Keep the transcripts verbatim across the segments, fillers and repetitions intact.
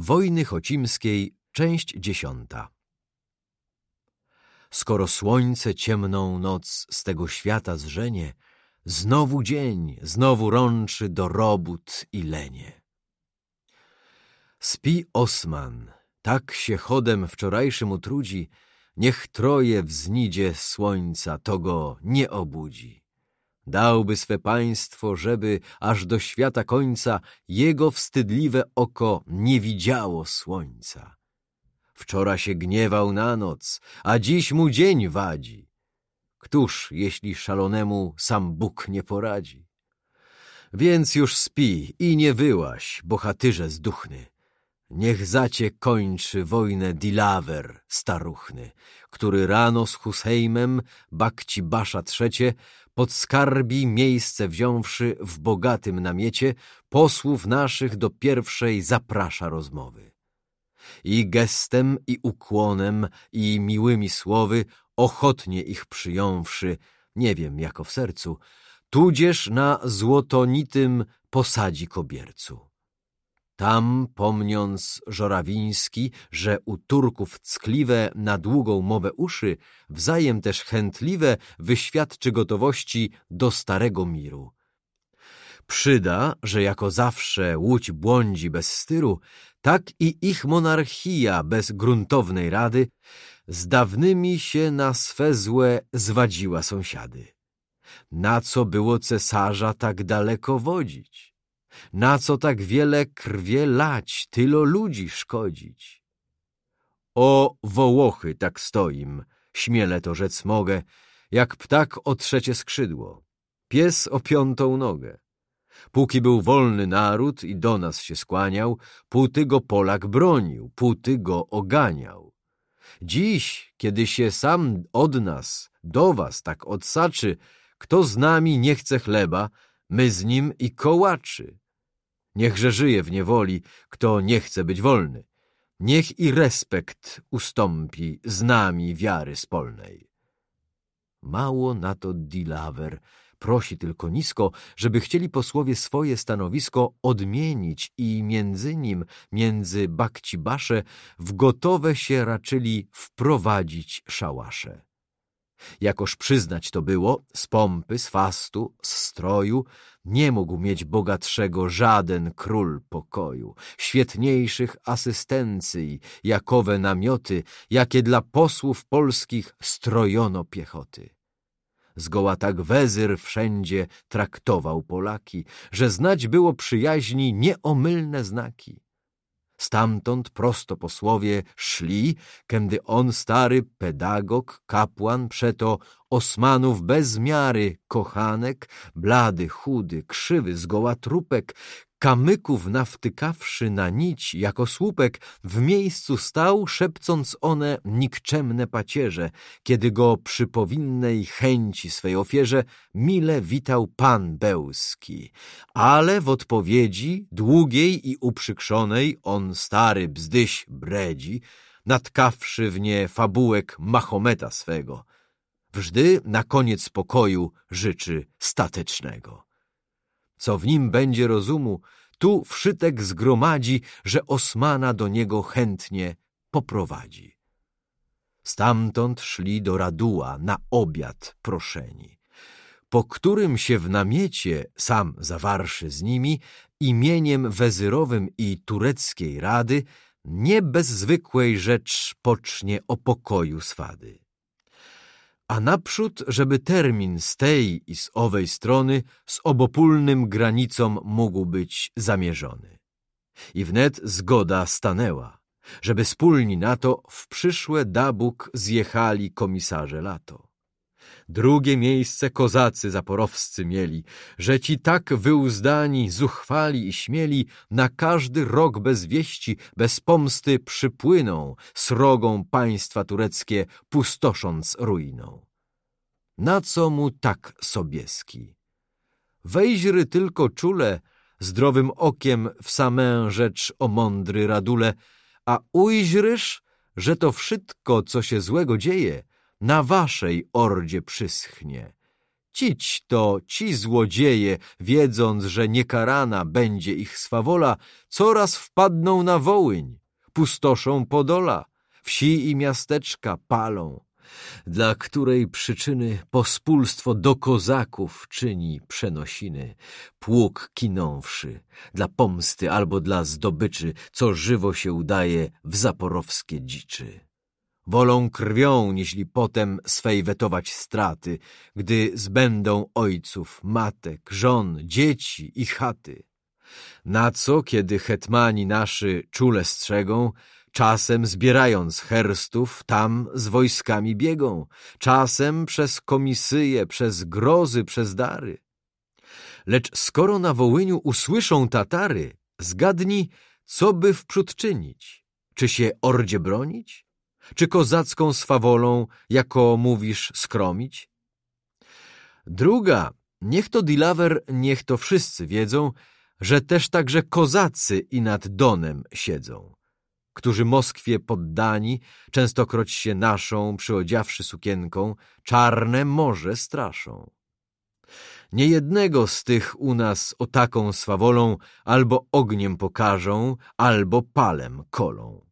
Wojny Chocimskiej, część dziesiąta. Skoro słońce ciemną noc z tego świata zżenie, znowu dzień, znowu rączy do robót i lenie. Spi Osman, tak się chodem wczorajszym utrudzi, niech troje wznidzie słońca, to go nie obudzi. Dałby swe państwo, żeby aż do świata końca jego wstydliwe oko nie widziało słońca. Wczoraj się gniewał na noc, a dziś mu dzień wadzi. Któż, jeśli szalonemu sam Bóg nie poradzi? Więc już spi i nie wyłaś, bohatyrze zduchny. Niech zacie kończy wojnę Dilawer, staruchny, który rano z Husejmem, Bakci Basza trzecie, pod skarbi miejsce wziąwszy w bogatym namiecie, posłów naszych do pierwszej zaprasza rozmowy. I gestem, i ukłonem, i miłymi słowy, ochotnie ich przyjąwszy, nie wiem jako w sercu, tudzież na złotonitym posadzi kobiercu. Tam, pomniąc Żorawiński, że u Turków ckliwe na długą mowę uszy, wzajem też chętliwe wyświadczy gotowości do starego miru. Przyda, że jako zawsze łódź błądzi bez styru, tak i ich monarchia bez gruntownej rady z dawnymi się na swe złe zwadziła sąsiady. Na co było cesarza tak daleko wodzić? Na co tak wiele krwie lać, tylo ludzi szkodzić? O Wołochy tak stoim, śmiele to rzec mogę, jak ptak o trzecie skrzydło, pies o piątą nogę. Póki był wolny naród i do nas się skłaniał, póty go Polak bronił, póty go oganiał. Dziś, kiedy się sam od nas, do was tak odsaczy, kto z nami nie chce chleba, my z nim i kołaczy. Niechże żyje w niewoli, kto nie chce być wolny. Niech i respekt ustąpi z nami wiary spolnej. Mało na to Dilawer prosi tylko nisko, żeby chcieli posłowie swoje stanowisko odmienić i między nim, między Bakci Basze, w gotowe się raczyli wprowadzić szałasze. Jakoż przyznać to było, z pompy, z fastu, z stroju, nie mógł mieć bogatszego żaden król pokoju, świetniejszych asystencyj, jakowe namioty, jakie dla posłów polskich strojono piechoty. Zgoła tak wezyr wszędzie traktował Polaki, że znać było przyjaźni nieomylne znaki. Stamtąd prosto posłowie szli, kędy on stary pedagog, kapłan, przeto Osmanów bez miary kochanek, blady, chudy, krzywy, zgoła trupek, kamyków nawtykawszy na nić jako słupek, w miejscu stał, szepcąc one nikczemne pacierze, kiedy go przy powinnej chęci swej ofierze mile witał pan Bełski. Ale w odpowiedzi długiej i uprzykrzonej on stary bzdyś bredzi, natkawszy w nie fabułek Mahometa swego. Wżdy na koniec pokoju życzy statecznego. Co w nim będzie rozumu, tu wszytek zgromadzi, że Osmana do niego chętnie poprowadzi. Stamtąd szli do Raduła na obiad proszeni, po którym się w namiecie, sam zawarszy z nimi, imieniem wezyrowym i tureckiej rady, nie bez zwykłej rzecz pocznie o pokoju swady. A naprzód, żeby termin z tej i z owej strony z obopólnym granicom mógł być zamierzony. I wnet zgoda stanęła, żeby wspólni na to w przyszłe da Bóg zjechali komisarze lato. Drugie miejsce kozacy zaporowscy mieli, że ci tak wyuzdani, zuchwali i śmieli na każdy rok bez wieści, bez pomsty przypłyną srogą państwa tureckie, pustosząc ruiną. Na co mu tak Sobieski? Wejźry tylko czule, zdrowym okiem w samę rzecz o mądry Radule, a ujźrysz, że to wszystko, co się złego dzieje, na waszej ordzie przyschnie. Cić to ci złodzieje, wiedząc, że niekarana będzie ich swawola, coraz wpadną na Wołyń, pustoszą Podola, wsi i miasteczka palą, dla której przyczyny pospólstwo do kozaków czyni przenosiny, pług kinąwszy, dla pomsty albo dla zdobyczy, co żywo się udaje w zaporowskie dziczy. Wolą krwią, niźli potem swej wetować straty, gdy zbędą ojców, matek, żon, dzieci i chaty. Na co, kiedy hetmani naszy czule strzegą, czasem zbierając herstów, tam z wojskami biegą, czasem przez komisyje, przez grozy, przez dary. Lecz skoro na Wołyniu usłyszą Tatary, zgadnij, co by wprzód czynić? Czy się ordzie bronić? Czy kozacką swawolą, jako mówisz, skromić? Druga, niech to Dilawer, niech to wszyscy wiedzą, że też także kozacy i nad Donem siedzą, którzy Moskwie poddani, częstokroć się naszą, przyodziawszy sukienką, czarne morze straszą. Niejednego z tych u nas o taką swawolą albo ogniem pokażą, albo palem kolą.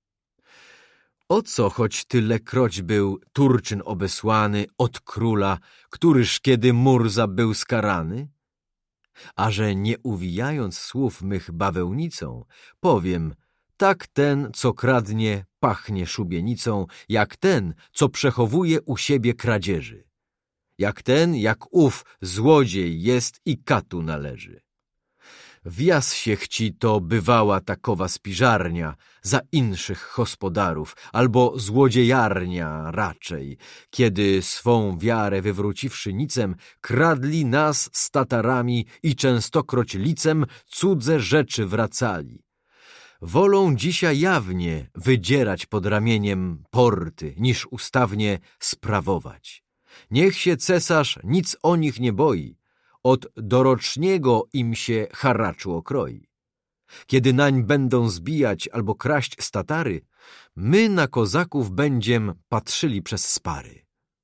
O co, choć tylekroć był Turczyn obesłany od króla, któryż kiedy Murza był skarany? A że nie uwijając słów mych bawełnicą, powiem, tak ten, co kradnie, pachnie szubienicą, jak ten, co przechowuje u siebie kradzieży. Jak ten, jak ów złodziej jest i katu należy. W Jassiechci to bywała takowa spiżarnia za inszych gospodarów, albo złodziejarnia raczej, kiedy swą wiarę wywróciwszy nicem, kradli nas z Tatarami i częstokroć licem cudze rzeczy wracali. Wolą dzisiaj jawnie wydzierać pod ramieniem porty, niż ustawnie sprawować. Niech się cesarz nic o nich nie boi, od doroczniego im się haraczu okroi. Kiedy nań będą zbijać albo kraść z Tatary, my na kozaków będziem patrzyli przez spary.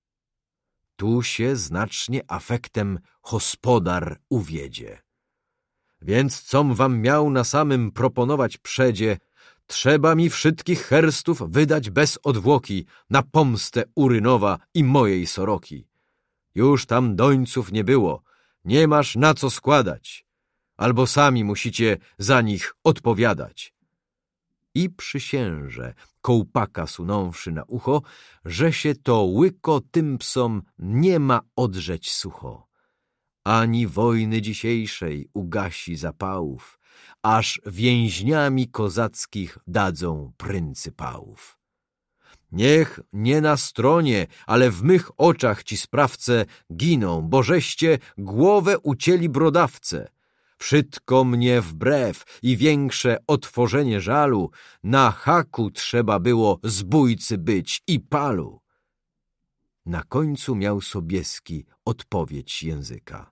Tu się znacznie afektem hospodar uwiedzie. Więc com wam miał na samym proponować przedzie, trzeba mi wszystkich herstów wydać bez odwłoki na pomstę Urynowa i mojej Soroki. Już tam dońców nie było, nie masz na co składać, albo sami musicie za nich odpowiadać. I przysięże, kołpaka sunąwszy na ucho, że się to łyko tym psom nie ma odrzeć sucho. Ani wojny dzisiejszej ugasi zapałów, aż więźniami kozackich dadzą pryncypałów. Niech nie na stronie, ale w mych oczach ci sprawce giną, bo żeście głowę ucięli brodawce. Wszystko mnie wbrew i większe otworzenie żalu, na haku trzeba było zbójcy być i palu. Na końcu miał Sobieski odpowiedź języka.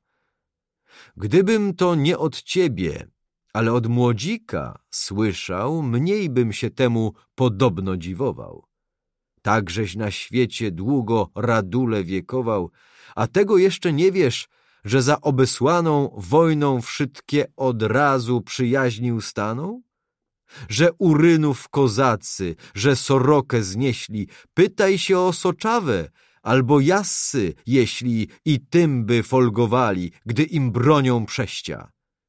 Gdybym to nie od ciebie, ale od młodzika słyszał, mniej bym się temu podobno dziwował. Takżeś na świecie długo radule wiekował, a tego jeszcze nie wiesz, że za obesłaną wojną wszystkie od razu przyjaźni ustaną? Że Urynów kozacy, że Sorokę znieśli, pytaj się o Soczawę, albo Jassy, jeśli i tym by folgowali, gdy im bronią prześcia.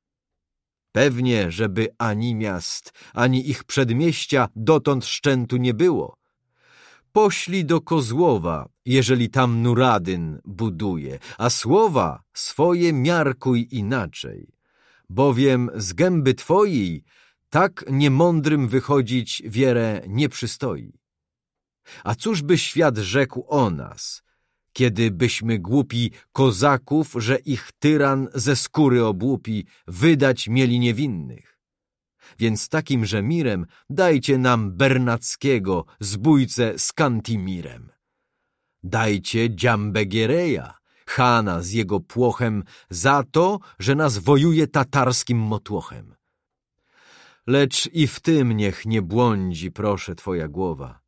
Pewnie, żeby ani miast, ani ich przedmieścia dotąd szczętu nie było. Poślij do Kozłowa, jeżeli tam Nuradyn buduje, a słowa swoje miarkuj inaczej, bowiem z gęby twojej tak niemądrym wychodzić wierę nie przystoi. A cóż by świat rzekł o nas, kiedy byśmy głupi kozaków, że ich tyran ze skóry obłupi, wydać mieli niewinnych? Więc takimże mirem dajcie nam Bernackiego, zbójcę z Kantimirem. Dajcie Dziambegiereja, Hana z jego płochem, za to, że nas wojuje tatarskim motłochem. Lecz i w tym niech nie błądzi, proszę, twoja głowa,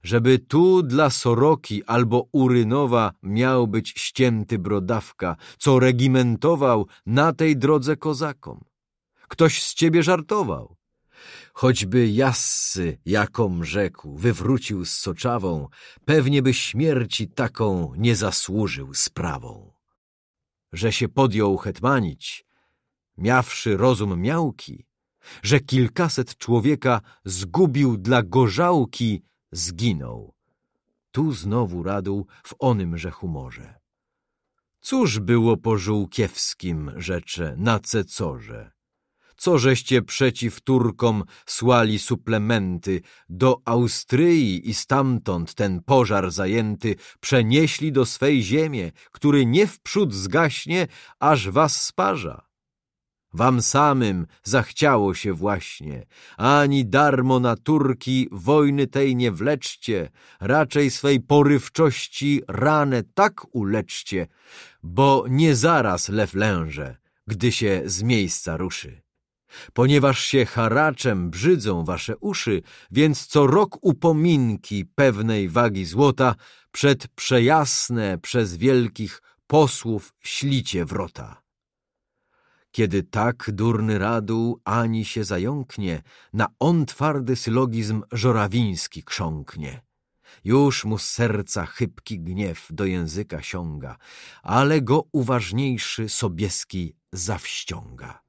żeby tu dla soroki albo urynowa miał być ścięty brodawka, co regimentował na tej drodze kozakom. Ktoś z ciebie żartował. Choćby jassy, jakom rzekł, wywrócił z soczawą, pewnie by śmierci taką nie zasłużył sprawą. Że się podjął hetmanić, miawszy rozum miałki, że kilkaset człowieka zgubił dla gorzałki, zginął. Tu znowu radł w onymże humorze. Cóż było po żółkiewskim, rzecze, na Cecorze? Co żeście przeciw Turkom słali suplementy, do Austryi i stamtąd ten pożar zajęty przenieśli do swej ziemię, który nie wprzód zgaśnie, aż was sparza. Wam samym zachciało się właśnie, ani darmo na Turki wojny tej nie wleczcie, raczej swej porywczości ranę tak uleczcie, bo nie zaraz lew lęże, gdy się z miejsca ruszy. Ponieważ się haraczem brzydzą wasze uszy, więc co rok upominki pewnej wagi złota przed przejasne przez wielkich posłów ślicie wrota. Kiedy tak durny radu ani się zająknie, na on twardy sylogizm żorawiński krząknie. Już mu z serca chybki gniew do języka siąga, ale go uważniejszy Sobieski zawściąga.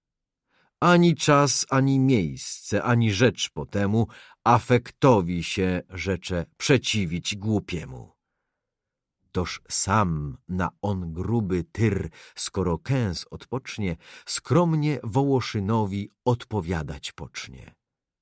Ani czas, ani miejsce, ani rzecz po temu afektowi się, rzecze, przeciwić głupiemu. Toż sam na on gruby tyr, skoro kęs odpocznie, skromnie Wołoszynowi odpowiadać pocznie.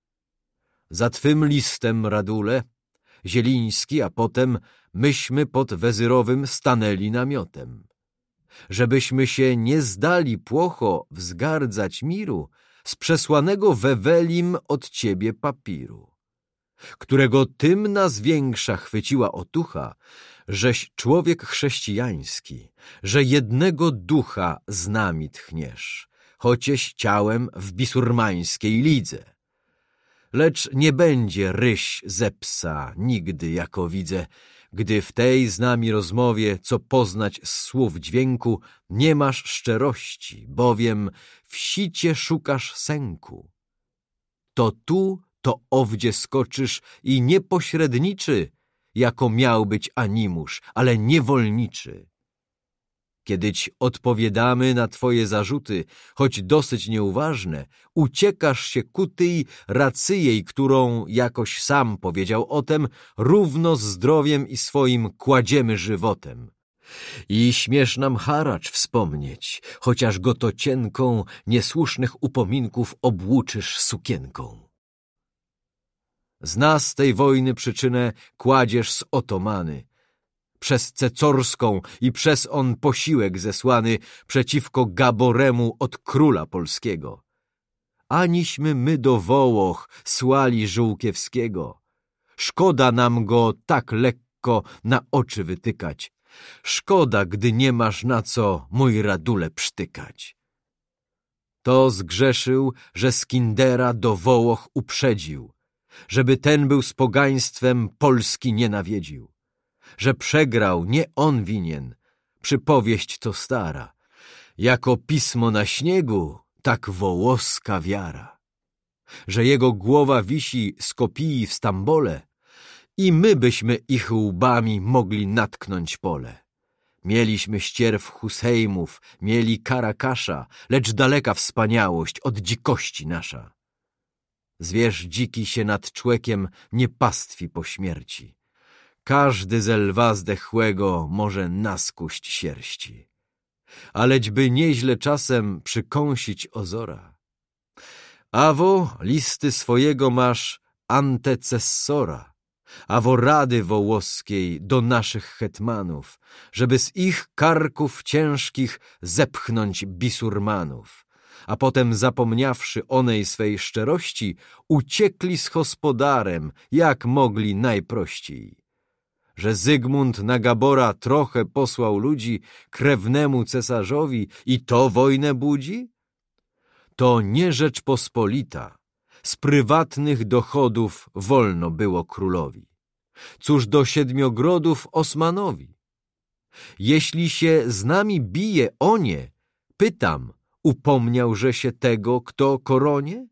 Za twym listem, Radule, Zieliński, a potem myśmy pod Wezyrowym stanęli namiotem. Żebyśmy się nie zdali płocho wzgardzać miru z przesłanego Wewelim od ciebie papiru, którego tym nas większa chwyciła otucha, żeś człowiek chrześcijański, że jednego ducha z nami tchniesz, chocieś ciałem w bisurmańskiej lidze. Lecz nie będzie ryś ze psa nigdy, jako widzę, gdy w tej z nami rozmowie, co poznać z słów dźwięku, nie masz szczerości, bowiem w sicie szukasz sęku. To tu, to owdzie skoczysz i nie pośredniczy, jako miał być animusz, ale niewolniczy. Kiedyś odpowiadamy na twoje zarzuty, choć dosyć nieuważne, uciekasz się ku tej racyjej, którą, jakoś sam powiedział o tem, równo z zdrowiem i swoim kładziemy żywotem. I śmiesz nam haracz wspomnieć, chociaż go to cienką niesłusznych upominków obłuczysz sukienką. Z nas tej wojny przyczynę kładziesz z otomany, przez Cecorską i przez on posiłek zesłany przeciwko Gaboremu od króla polskiego. Aniśmy my do Wołoch słali Żółkiewskiego. Szkoda nam go tak lekko na oczy wytykać. Szkoda, gdy nie masz na co, mój Radule, przytykać. To zgrzeszył, że Skindera do Wołoch uprzedził, żeby ten był z pogaństwem Polski nie nawiedził. Że przegrał, nie on winien, przypowieść to stara. Jako pismo na śniegu, tak wołoska wiara. Że jego głowa wisi z kopii w Stambole i my byśmy ich łbami mogli natknąć pole. Mieliśmy ścierw Husejmów, mieli Karakasza, lecz daleka wspaniałość od dzikości nasza. Zwierz dziki się nad człowiekiem nie pastwi po śmierci. Każdy ze lwa zdechłego może naskuść sierści. Alećby nieźle czasem przykąsić ozora. Awo listy swojego masz antecessora, awo rady wołoskiej do naszych hetmanów, żeby z ich karków ciężkich zepchnąć bisurmanów, a potem zapomniawszy onej swej szczerości, uciekli z gospodarem, jak mogli najprościej. Że Zygmunt na Gabora trochę posłał ludzi krewnemu cesarzowi i to wojnę budzi? To nie Rzeczpospolita, z prywatnych dochodów wolno było królowi. Cóż do siedmiogrodów Osmanowi? Jeśli się z nami bije o nie, pytam, upomniałże się tego, kto koronie?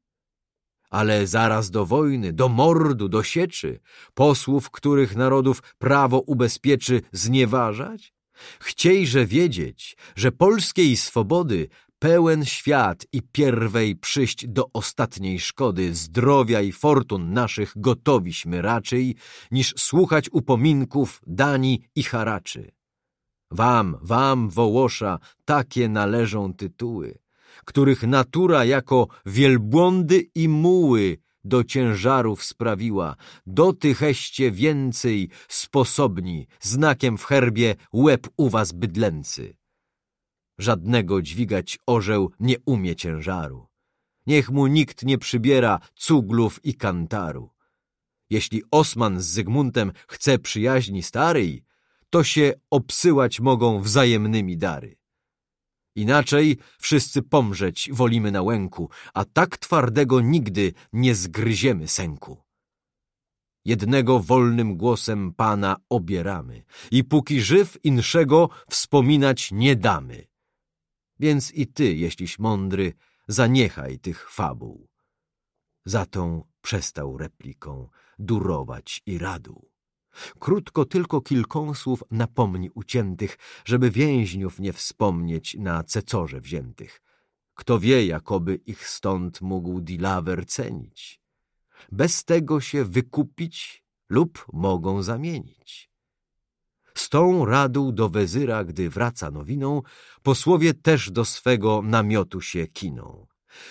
Ale zaraz do wojny, do mordu, do sieczy, posłów, których narodów prawo ubezpieczy, znieważać? Chciejże wiedzieć, że polskiej swobody pełen świat i pierwej przyjść do ostatniej szkody zdrowia i fortun naszych gotowiśmy raczej, niż słuchać upominków, dani i haraczy. Wam, wam, Wołosza, takie należą tytuły, których natura jako wielbłądy i muły do ciężarów sprawiła, do tycheście więcej sposobni, znakiem w herbie łeb u was bydlęcy. Żadnego dźwigać orzeł nie umie ciężaru. Niech mu nikt nie przybiera cuglów i kantaru. Jeśli Osman z Zygmuntem chce przyjaźni starej, to się obsyłać mogą wzajemnymi dary. Inaczej wszyscy pomrzeć wolimy na łęku, a tak twardego nigdy nie zgryziemy sęku. Jednego wolnym głosem Pana obieramy i póki żyw inszego wspominać nie damy. Więc i ty, jeśliś mądry, zaniechaj tych fabuł. Za tą przestał repliką durować i radu. Krótko tylko kilką słów napomni uciętych, żeby więźniów nie wspomnieć na cecorze wziętych. Kto wie, jakoby ich stąd mógł Dilawer cenić. Bez tego się wykupić lub mogą zamienić. Z tą radą do wezyra, gdy wraca nowiną, posłowie też do swego namiotu się kiną.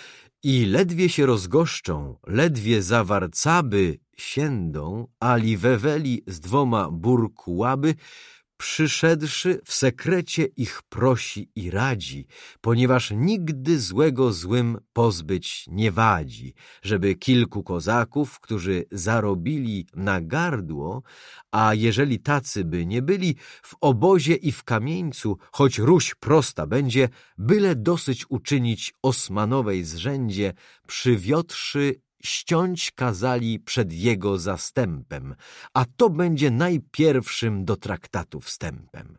I ledwie się rozgoszczą, ledwie zawarcaby siędą, ali Weweli z dwoma burkułaby, przyszedłszy w sekrecie ich prosi i radzi, ponieważ nigdy złego złym pozbyć nie wadzi, żeby kilku kozaków, którzy zarobili na gardło, a jeżeli tacy by nie byli, w obozie i w kamieńcu, choć Ruś prosta będzie, byle dosyć uczynić Osmanowej zrzędzie, przywiotrzy ściąć kazali przed jego zastępem, a to będzie najpierwszym do traktatu wstępem.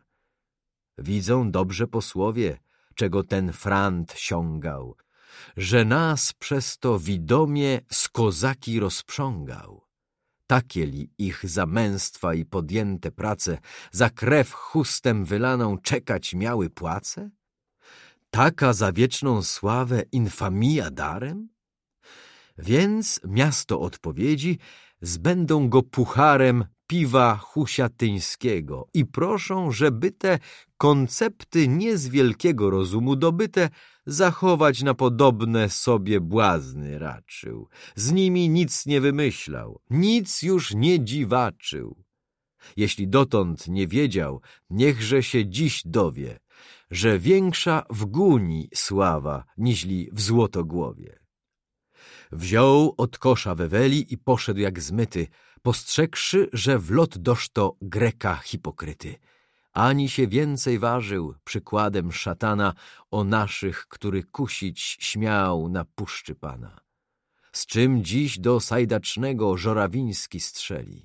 Widzą dobrze posłowie, czego ten frant siągał, że nas przez to widomie z kozaki rozprzągał. Takieli ich za męstwa i podjęte prace, za krew chustem wylaną czekać miały płace? Taka za wieczną sławę infamia darem? Więc miasto odpowiedzi zbędą go pucharem piwa husiatyńskiego i proszą, żeby te koncepty nie z wielkiego rozumu dobyte zachować na podobne sobie błazny raczył. Z nimi nic nie wymyślał, nic już nie dziwaczył. Jeśli dotąd nie wiedział, niechże się dziś dowie, że większa w guni sława, niźli w złotogłowie. Wziął od kosza Weweli i poszedł jak zmyty, postrzegłszy, że w lot doszto Greka hipokryty. Ani się więcej ważył przykładem szatana o naszych, który kusić śmiał na puszczy Pana. Z czym dziś do Sajdacznego Żorawiński strzeli.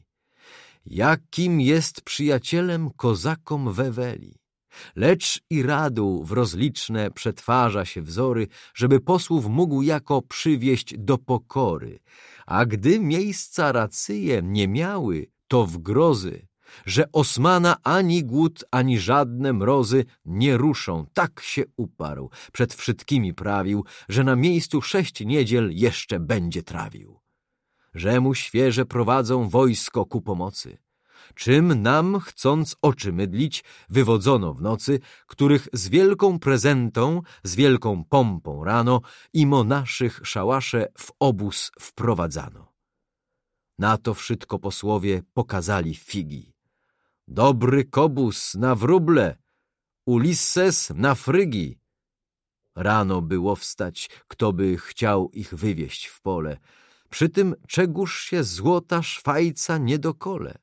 Jakim jest przyjacielem kozakom Weweli. Lecz i radu w rozliczne przetwarza się wzory, żeby posłów mógł jako przywieść do pokory. A gdy miejsca racyje nie miały, to w grozy, że Osmana ani głód, ani żadne mrozy nie ruszą. Tak się uparł, przed wszystkimi prawił, że na miejscu sześć niedziel jeszcze będzie trawił. Że mu świeże prowadzą wojsko ku pomocy. Czym nam, chcąc oczy mydlić, wywodzono w nocy, których z wielką prezentą, z wielką pompą rano, imo naszych szałasze w obóz wprowadzano. Na to wszystko posłowie pokazali figi. Dobry kobus na wróble, Ulisses na frygi. Rano było wstać, kto by chciał ich wywieźć w pole, przy tym czegóż się złota Szwajca nie dokole.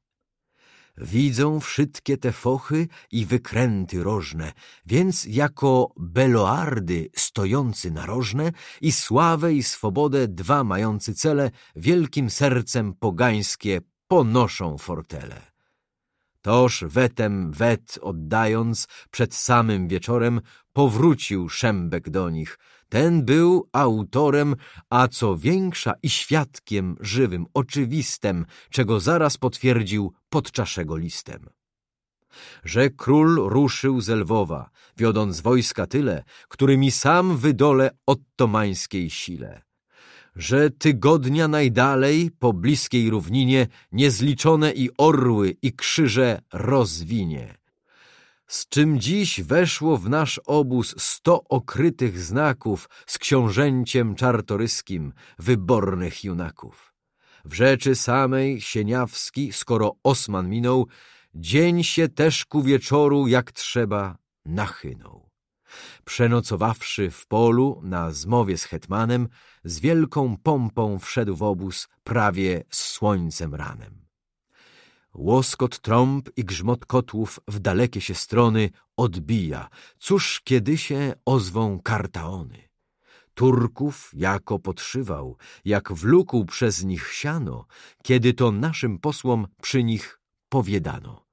Widzą wszystkie te fochy i wykręty rożne, więc jako beloardy stojący narożne i sławę i swobodę dwa mający cele, wielkim sercem pogańskie ponoszą fortele. Toż wetem wet oddając, przed samym wieczorem powrócił Szembek do nich. Ten był autorem, a co większa i świadkiem żywym, oczywistym, czego zaraz potwierdził podczaszego listem. Że król ruszył z Lwowa, wiodąc wojska tyle, którymi sam wydole ottomańskiej sile. Że tygodnia najdalej po bliskiej równinie niezliczone i orły i krzyże rozwinie. Z czym dziś weszło w nasz obóz sto okrytych znaków z książęciem czartoryskim wybornych junaków. W rzeczy samej Sieniawski, skoro Osman minął, dzień się też ku wieczoru jak trzeba nachynął. Przenocowawszy w polu na zmowie z hetmanem, z wielką pompą wszedł w obóz prawie z słońcem ranem. Łoskot trąb i grzmot kotłów w dalekie się strony odbija, cóż kiedy się ozwą Kartaony. Turków jako podszywał, jak wlókł przez nich siano, kiedy to naszym posłom przy nich powiadano.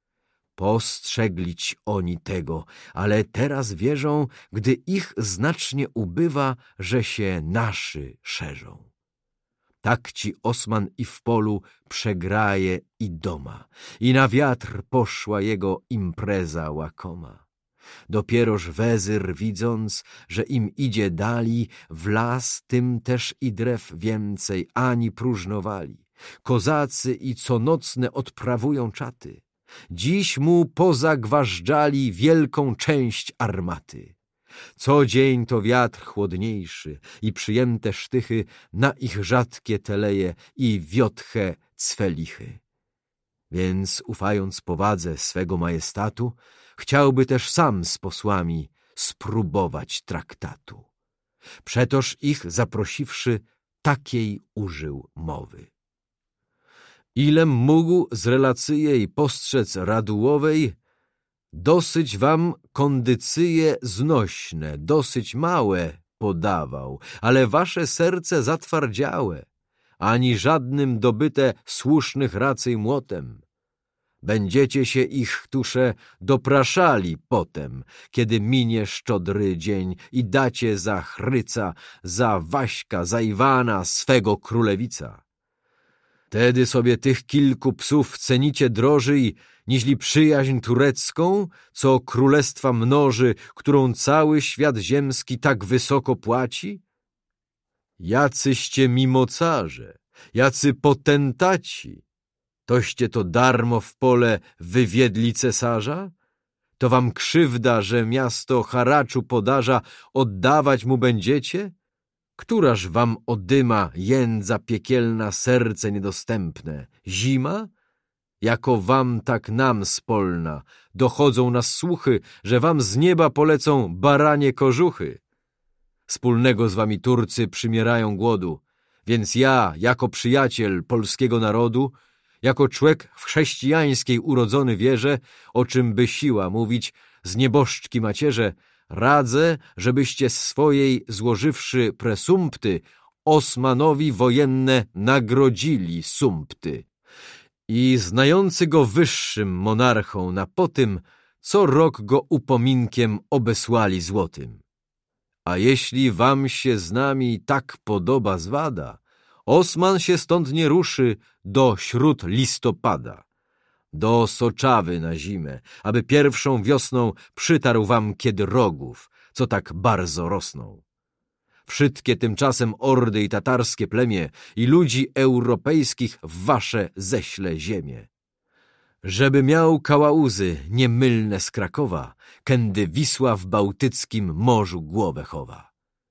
Postrzeglić oni tego, ale teraz wierzą, gdy ich znacznie ubywa, że się naszy szerzą. Tak ci Osman i w polu przegraje i doma, i na wiatr poszła jego impreza łakoma. Dopieroż wezyr widząc, że im idzie dali, w las tym też i drew więcej ani próżnowali. Kozacy i co nocne odprawują czaty. Dziś mu pozagważdżali wielką część armaty. Co dzień to wiatr chłodniejszy i przyjęte sztychy na ich rzadkie teleje i wiotche cwelichy. Więc ufając powadze swego majestatu, chciałby też sam z posłami spróbować traktatu. Przetoż ich zaprosiwszy, takiej użył mowy. Ilem mógł z relacyjej postrzec Radułowej, dosyć wam kondycyje znośne, dosyć małe podawał, ale wasze serce zatwardziałe, ani żadnym dobyte słusznych racyj młotem. Będziecie się ich, tusze, dopraszali potem, kiedy minie szczodry dzień i dacie za Chryca, za Waśka, za Iwana swego królewica. Wtedy sobie tych kilku psów cenicie drożej, niźli przyjaźń turecką, co królestwa mnoży, którą cały świat ziemski tak wysoko płaci? Jacyście mi mocarze, jacy potentaci, toście to darmo w pole wywiedli cesarza? To wam krzywda, że miasto haraczu podarza, oddawać mu będziecie? Któraż wam odyma jędza piekielna serce niedostępne? Zima? Jako wam, tak nam spolna. Dochodzą nas słuchy, że wam z nieba polecą baranie kożuchy. Wspólnego z wami Turcy przymierają głodu, więc ja, jako przyjaciel polskiego narodu, jako człowiek w chrześcijańskiej urodzony wierze, o czym by siła mówić, z nieboszczki macierze, radzę, żebyście swojej złożywszy presumpty, Osmanowi wojenne nagrodzili sumpty. I znający go wyższym monarchą na potym, co rok go upominkiem obesłali złotym. A jeśli wam się z nami tak podoba zwada, Osman się stąd nie ruszy do śród listopada, do Soczawy na zimę, aby pierwszą wiosną przytarł wam kiedy rogów, co tak bardzo rosną. Wszystkie tymczasem ordy i tatarskie plemię i ludzi europejskich w wasze ześle ziemię. Żeby miał kałałuzy niemylne z Krakowa, kędy Wisła w bałtyckim morzu głowę chowa.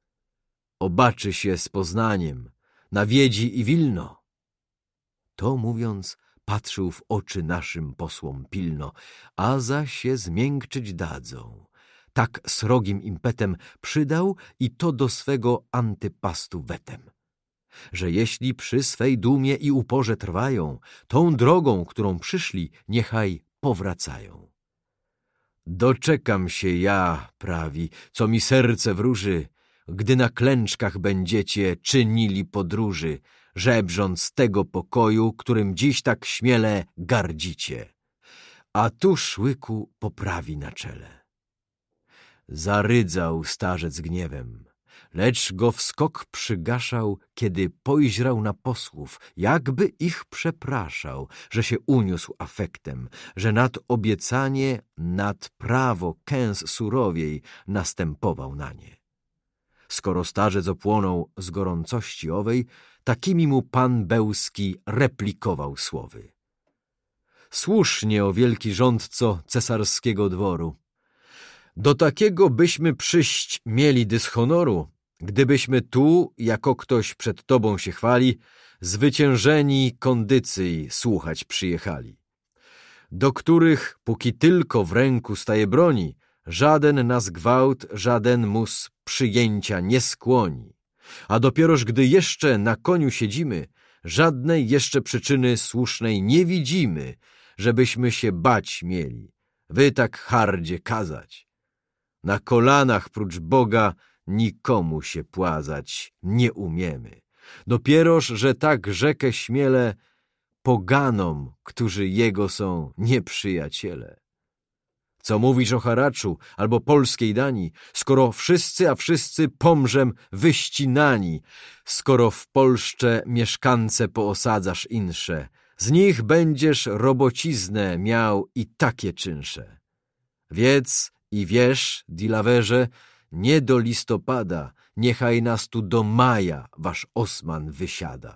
Obaczy się z Poznaniem, nawiedzi i Wilno. To mówiąc, patrzył w oczy naszym posłom pilno, a za się zmiękczyć dadzą. Tak srogim impetem przydał i to do swego antypastu wetem, że jeśli przy swej dumie i uporze trwają, tą drogą, którą przyszli, niechaj powracają. Doczekam się ja, prawi, co mi serce wróży, gdy na klęczkach będziecie czynili podróży, żebrząc tego pokoju, którym dziś tak śmiele gardzicie. A tu Szłyku poprawi na czele. Zarydzał starzec gniewem, lecz go w skok przygaszał, kiedy pojrzał na posłów, jakby ich przepraszał, że się uniósł afektem, że nad obiecanie, nad prawo kęs surowiej następował na nie. Skoro starzec opłonął z gorącości owej, takimi mu pan Bełski replikował słowy. Słusznie, o wielki rządco cesarskiego dworu. Do takiego byśmy przyjść mieli dyshonoru, gdybyśmy tu, jako ktoś przed tobą się chwali, zwyciężeni kondycji słuchać przyjechali, do których, póki tylko w ręku staje broni, żaden nas gwałt, żaden mus przyjęcia nie skłoni. A dopieroż gdy jeszcze na koniu siedzimy, żadnej jeszcze przyczyny słusznej nie widzimy, żebyśmy się bać mieli, wy tak hardzie kazać. Na kolanach prócz Boga nikomu się płazać nie umiemy. Dopieroż, że tak rzekę śmiele poganom, którzy jego są nieprzyjaciele. Co mówisz o haraczu albo polskiej dani, skoro wszyscy, a wszyscy pomrzem wyścinani, skoro w Polszcze mieszkance poosadzasz insze, z nich będziesz robociznę miał i takie czynsze. Wiedz i wiesz, dilawerze, nie do listopada, niechaj nas tu do maja wasz Osman wysiada.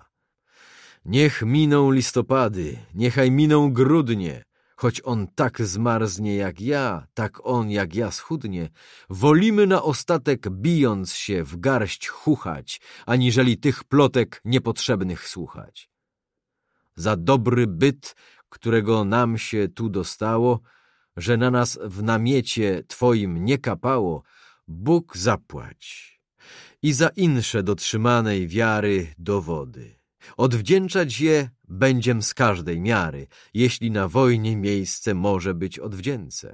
Niech miną listopady, niechaj miną grudnie, choć on tak zmarznie jak ja, tak on jak ja schudnie, wolimy na ostatek bijąc się w garść chuchać, aniżeli tych plotek niepotrzebnych słuchać. Za dobry byt, którego nam się tu dostało, że na nas w namiecie twoim nie kapało, Bóg zapłać. I za insze dotrzymanej wiary dowody. Odwdzięczać je będziem z każdej miary, jeśli na wojnie miejsce może być odwdzięce.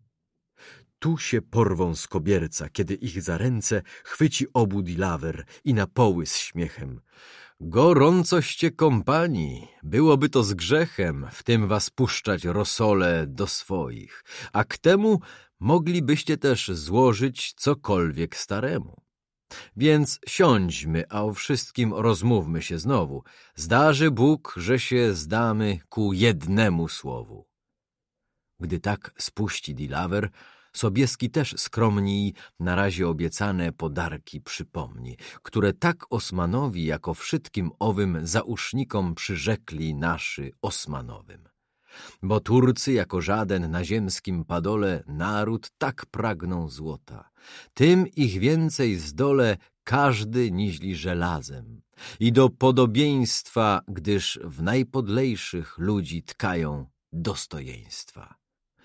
Tu się porwą z kobierca, kiedy ich za ręce chwyci obu dilawer i na poły z śmiechem. Gorącoście kompanii, byłoby to z grzechem, w tym was puszczać rosole do swoich, a k temu moglibyście też złożyć cokolwiek staremu. Więc siądźmy, a o wszystkim rozmówmy się znowu. Zdarzy Bóg, że się zdamy ku jednemu słowu. Gdy tak spuści dilawer, Sobieski też skromniej na razie obiecane podarki przypomni, które tak Osmanowi jako wszystkim owym zausznikom przyrzekli naszy Osmanowym. Bo Turcy jako żaden na ziemskim padole naród tak pragną złota, tym ich więcej zdole każdy niźli żelazem i do podobieństwa, gdyż w najpodlejszych ludzi tkają dostojeństwa.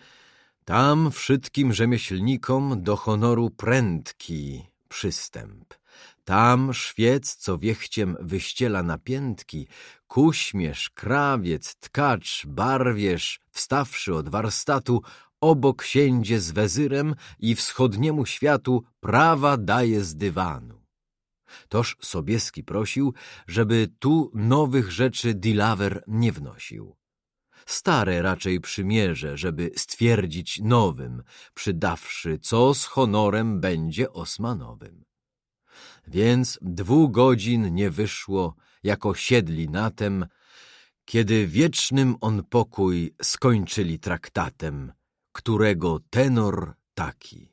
Tam wszystkim rzemieślnikom do honoru prędki przystęp. Tam szwiec, co wiechciem wyściela napiętki, kuśmierz, krawiec, tkacz, barwierz, wstawszy od warstatu, obok siędzie z wezyrem i wschodniemu światu prawa daje z dywanu. Toż Sobieski prosił, żeby tu nowych rzeczy dilawer nie wnosił. Stare raczej przymierze, żeby stwierdzić nowym, przydawszy, co z honorem będzie Osmanowym. Więc dwóch godzin nie wyszło, jako siedli na tem, kiedy wiecznym on pokój skończyli traktatem, którego tenor taki.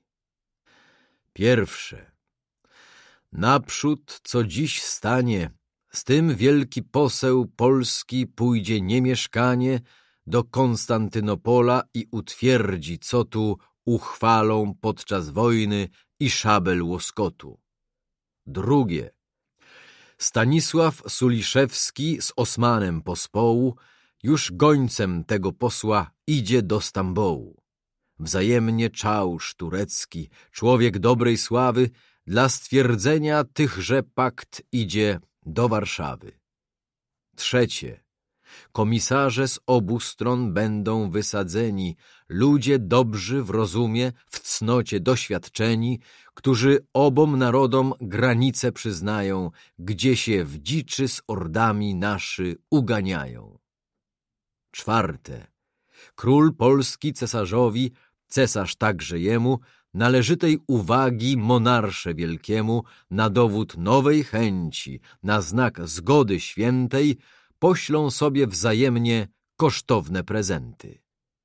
Pierwsze. Naprzód, co dziś stanie, z tym wielki poseł polski pójdzie nie mieszkanie do Konstantynopola i utwierdzi, co tu uchwalą podczas wojny i szabel łoskotu. Drugie. Stanisław Suliszewski z Osmanem pospołu już gońcem tego posła idzie do Stambołu. Wzajemnie czałsz turecki, człowiek dobrej sławy, dla stwierdzenia tychże pakt idzie do Warszawy. Trzecie. Komisarze z obu stron będą wysadzeni, ludzie dobrzy w rozumie, w cnocie doświadczeni, którzy obom narodom granice przyznają, gdzie się w dziczy z ordami naszy uganiają. Czwarte. Król Polski cesarzowi, cesarz także jemu, należytej uwagi monarsze wielkiemu, na dowód nowej chęci, na znak zgody świętej, poślą sobie wzajemnie kosztowne prezenty.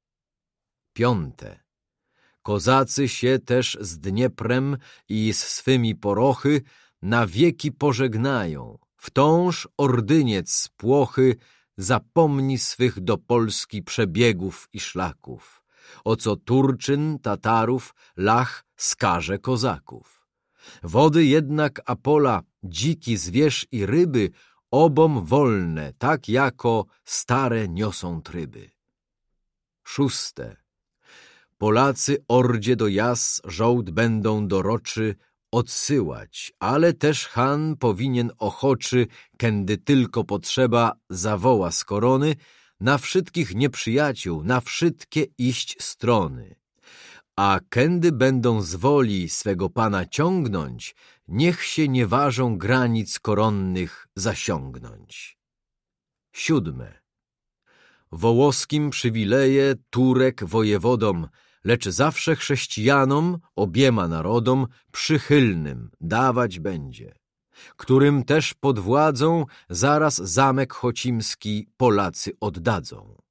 Piąte. Kozacy się też z Dnieprem i z swymi porochy na wieki pożegnają. Wtąż ordyniec płochy zapomni swych do Polski przebiegów i szlaków, o co Turczyn, Tatarów, Lach skaże kozaków. Wody jednak Apola, dziki zwierz i ryby, obom wolne, tak jako stare niosą tryby. Szóste. Polacy ordzie do jas żołd będą doroczy odsyłać, ale też Han powinien ochoczy, kędy tylko potrzeba, zawoła z korony, na wszystkich nieprzyjaciół, na wszystkie iść strony. A kędy będą z woli swego pana ciągnąć, niech się nie ważą granic koronnych zasiągnąć. Siódme. Wołoskim przywileje Turek wojewodom, lecz zawsze chrześcijanom, obiema narodom, przychylnym dawać będzie, którym też pod władzą zaraz zamek chocimski Polacy oddadzą.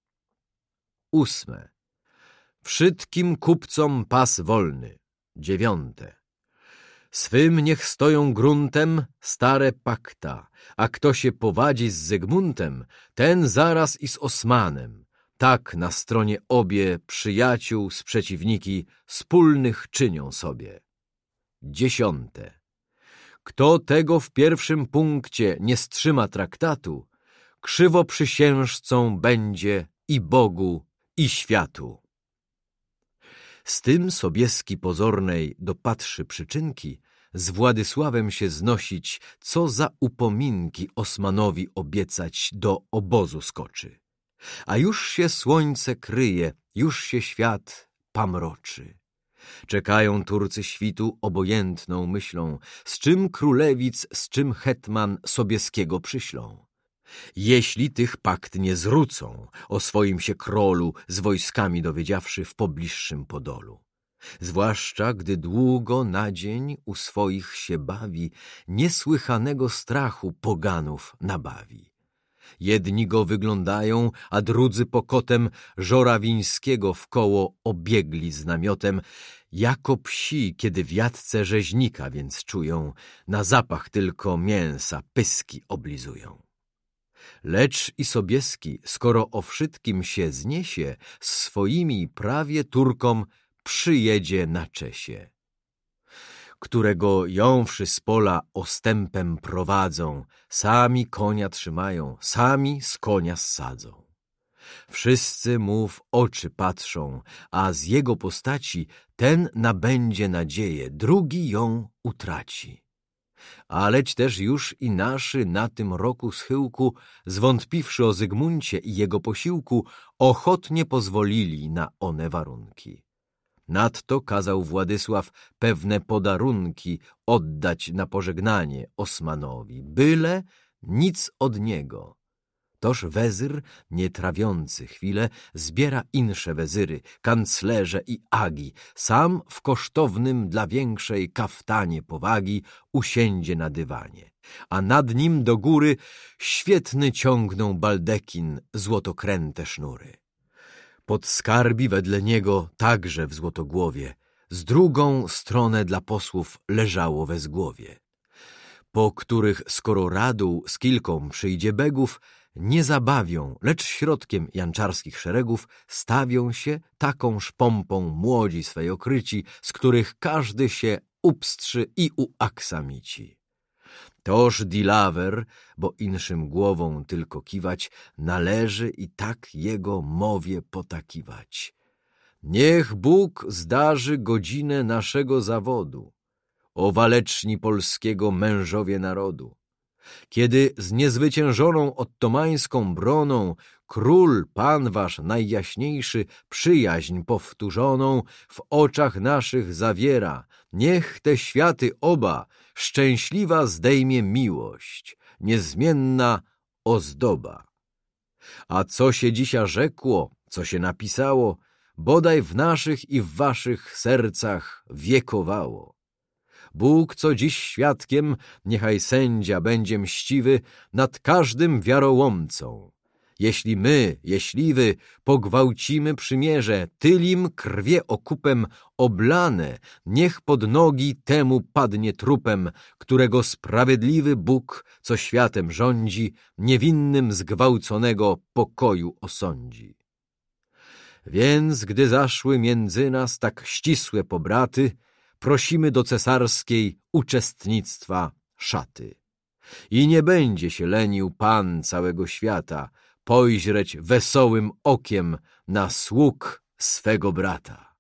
Ósme. Wszystkim kupcom pas wolny. Dziewiąte. Swym niech stoją gruntem stare pakta, a kto się powadzi z Zygmuntem, ten zaraz i z Osmanem. Tak na stronie obie przyjaciół z przeciwniki wspólnych czynią sobie. Dziesiąte. Kto tego w pierwszym punkcie nie strzyma traktatu, krzywo przysiężcą będzie i Bogu, i światu. Z tym Sobieski pozornej dopatrzy przyczynki, z Władysławem się znosić, co za upominki Osmanowi obiecać do obozu skoczy. A już się słońce kryje, już się świat pamroczy. Czekają Turcy świtu obojętną myślą, z czym królewic, z czym hetman Sobieskiego przyślą. Jeśli tych pakt nie zrucą, o swoim się królu z wojskami dowiedziawszy w pobliższym Podolu. Zwłaszcza, gdy długo na dzień u swoich się bawi, niesłychanego strachu poganów nabawi. Jedni go wyglądają, a drudzy pokotem Żorawińskiego wkoło obiegli z namiotem, jako psi, kiedy w jatce rzeźnika więc czują, na zapach tylko mięsa pyski oblizują. Lecz i Sobieski, skoro o wszystkim się zniesie, swoimi prawie Turkom przyjedzie na Czesie, którego jąwszy z pola ostępem prowadzą, sami konia trzymają, sami z konia ssadzą. Wszyscy mu w oczy patrzą, a z jego postaci ten nabędzie nadzieję, drugi ją utraci. Aleć też już i naszy na tym roku schyłku, zwątpiwszy o Zygmuncie i jego posiłku, ochotnie pozwolili na one warunki. Nadto kazał Władysław pewne podarunki oddać na pożegnanie Osmanowi, byle nic od niego. Toż wezyr, nie trawiący chwilę, zbiera insze wezyry, kanclerze i agi, sam w kosztownym dla większej kaftanie powagi usiędzie na dywanie, a nad nim do góry świetny ciągną baldekin, złotokręte sznury. Pod skarbi wedle niego także w złotogłowie, z drugą stronę dla posłów leżało wezgłowie, po których skoro radu z kilką przyjdzie begów, nie zabawią, lecz środkiem janczarskich szeregów stawią się taką szpompą młodzi swej okryci, z których każdy się upstrzy i uaksamici. Toż Dilawer, bo inszym głową tylko kiwać, należy i tak jego mowie potakiwać. Niech Bóg zdarzy godzinę naszego zawodu, o waleczni polskiego mężowie narodu. Kiedy z niezwyciężoną ottomańską broną król, pan wasz najjaśniejszy, przyjaźń powtórzoną w oczach naszych zawiera, niech te światy oba szczęśliwa zdejmie miłość, niezmienna ozdoba. A co się dzisiaj rzekło, co się napisało, bodaj w naszych i w waszych sercach wiekowało. Bóg, co dziś świadkiem, niechaj sędzia będzie mściwy nad każdym wiarołomcą. Jeśli my, jeśli wy, pogwałcimy przymierze, tylim krwie okupem oblane, niech pod nogi temu padnie trupem, którego sprawiedliwy Bóg, co światem rządzi, niewinnym zgwałconego pokoju osądzi. Więc gdy zaszły między nas tak ścisłe pobraty, prosimy do cesarskiej uczestnictwa szaty. I nie będzie się lenił Pan całego świata pojrzeć wesołym okiem na sług swego brata.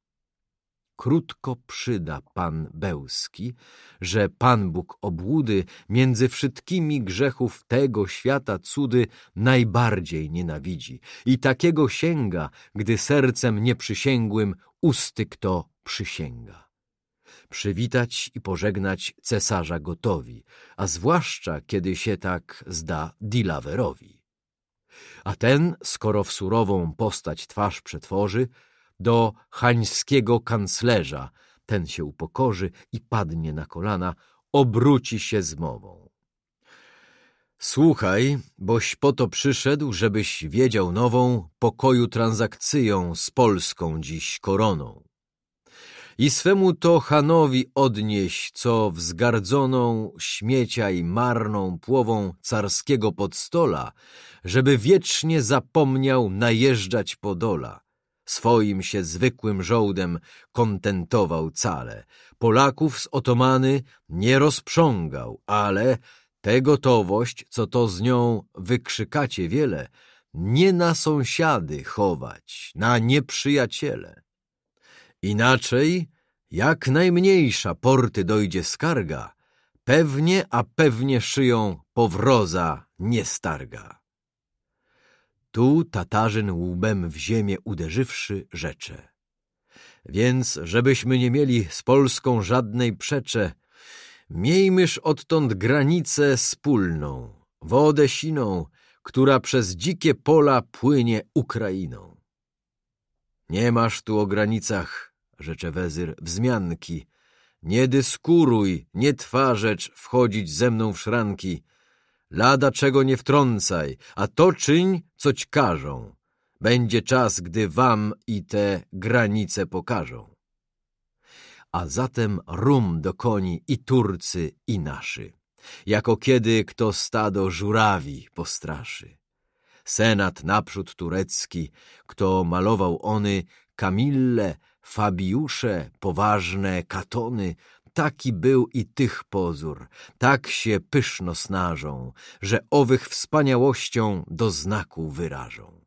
Krótko przyda Pan Bełski, że Pan Bóg obłudy między wszystkimi grzechów tego świata cudy najbardziej nienawidzi i takiego sięga, gdy sercem nieprzysięgłym usty kto przysięga. Przywitać i pożegnać cesarza gotowi, a zwłaszcza kiedy się tak zda Dilawerowi. A ten, skoro w surową postać twarz przetworzy, do chańskiego kanclerza, ten się upokorzy i padnie na kolana, obróci się z mową. Słuchaj, boś po to przyszedł, żebyś wiedział nową pokoju transakcyją z polską dziś koroną. I swemu to Hanowi odnieś, co wzgardzoną śmiecia i marną płową carskiego podstola, żeby wiecznie zapomniał najeżdżać podola. Swoim się zwykłym żołdem kontentował cale. Polaków z otomany nie rozprzągał, ale tę gotowość, co to z nią wykrzykacie wiele, nie na sąsiady chować, na nieprzyjaciele. Inaczej, jak najmniejsza porty dojdzie skarga, pewnie, a pewnie szyją powroza nie starga. Tu Tatarzyn łbem w ziemię uderzywszy rzecze. Więc, żebyśmy nie mieli z Polską żadnej przecze, miejmyż odtąd granicę wspólną, wodę siną, która przez dzikie pola płynie Ukrainą. Nie masz tu o granicach, rzecze wezyr, wzmianki. Nie dyskuruj, nie trwa rzecz wchodzić ze mną w szranki. Lada czego nie wtrącaj, a to czyń, coć każą. Będzie czas, gdy wam i te granice pokażą. A zatem rum do koni i Turcy, i naszy, jako kiedy kto stado żurawi postraszy. Senat naprzód turecki, kto malował ony Kamille, Fabiusze, poważne Katony, taki był i tych pozór, tak się pyszno snażą, że owych wspaniałością do znaku wyrażą.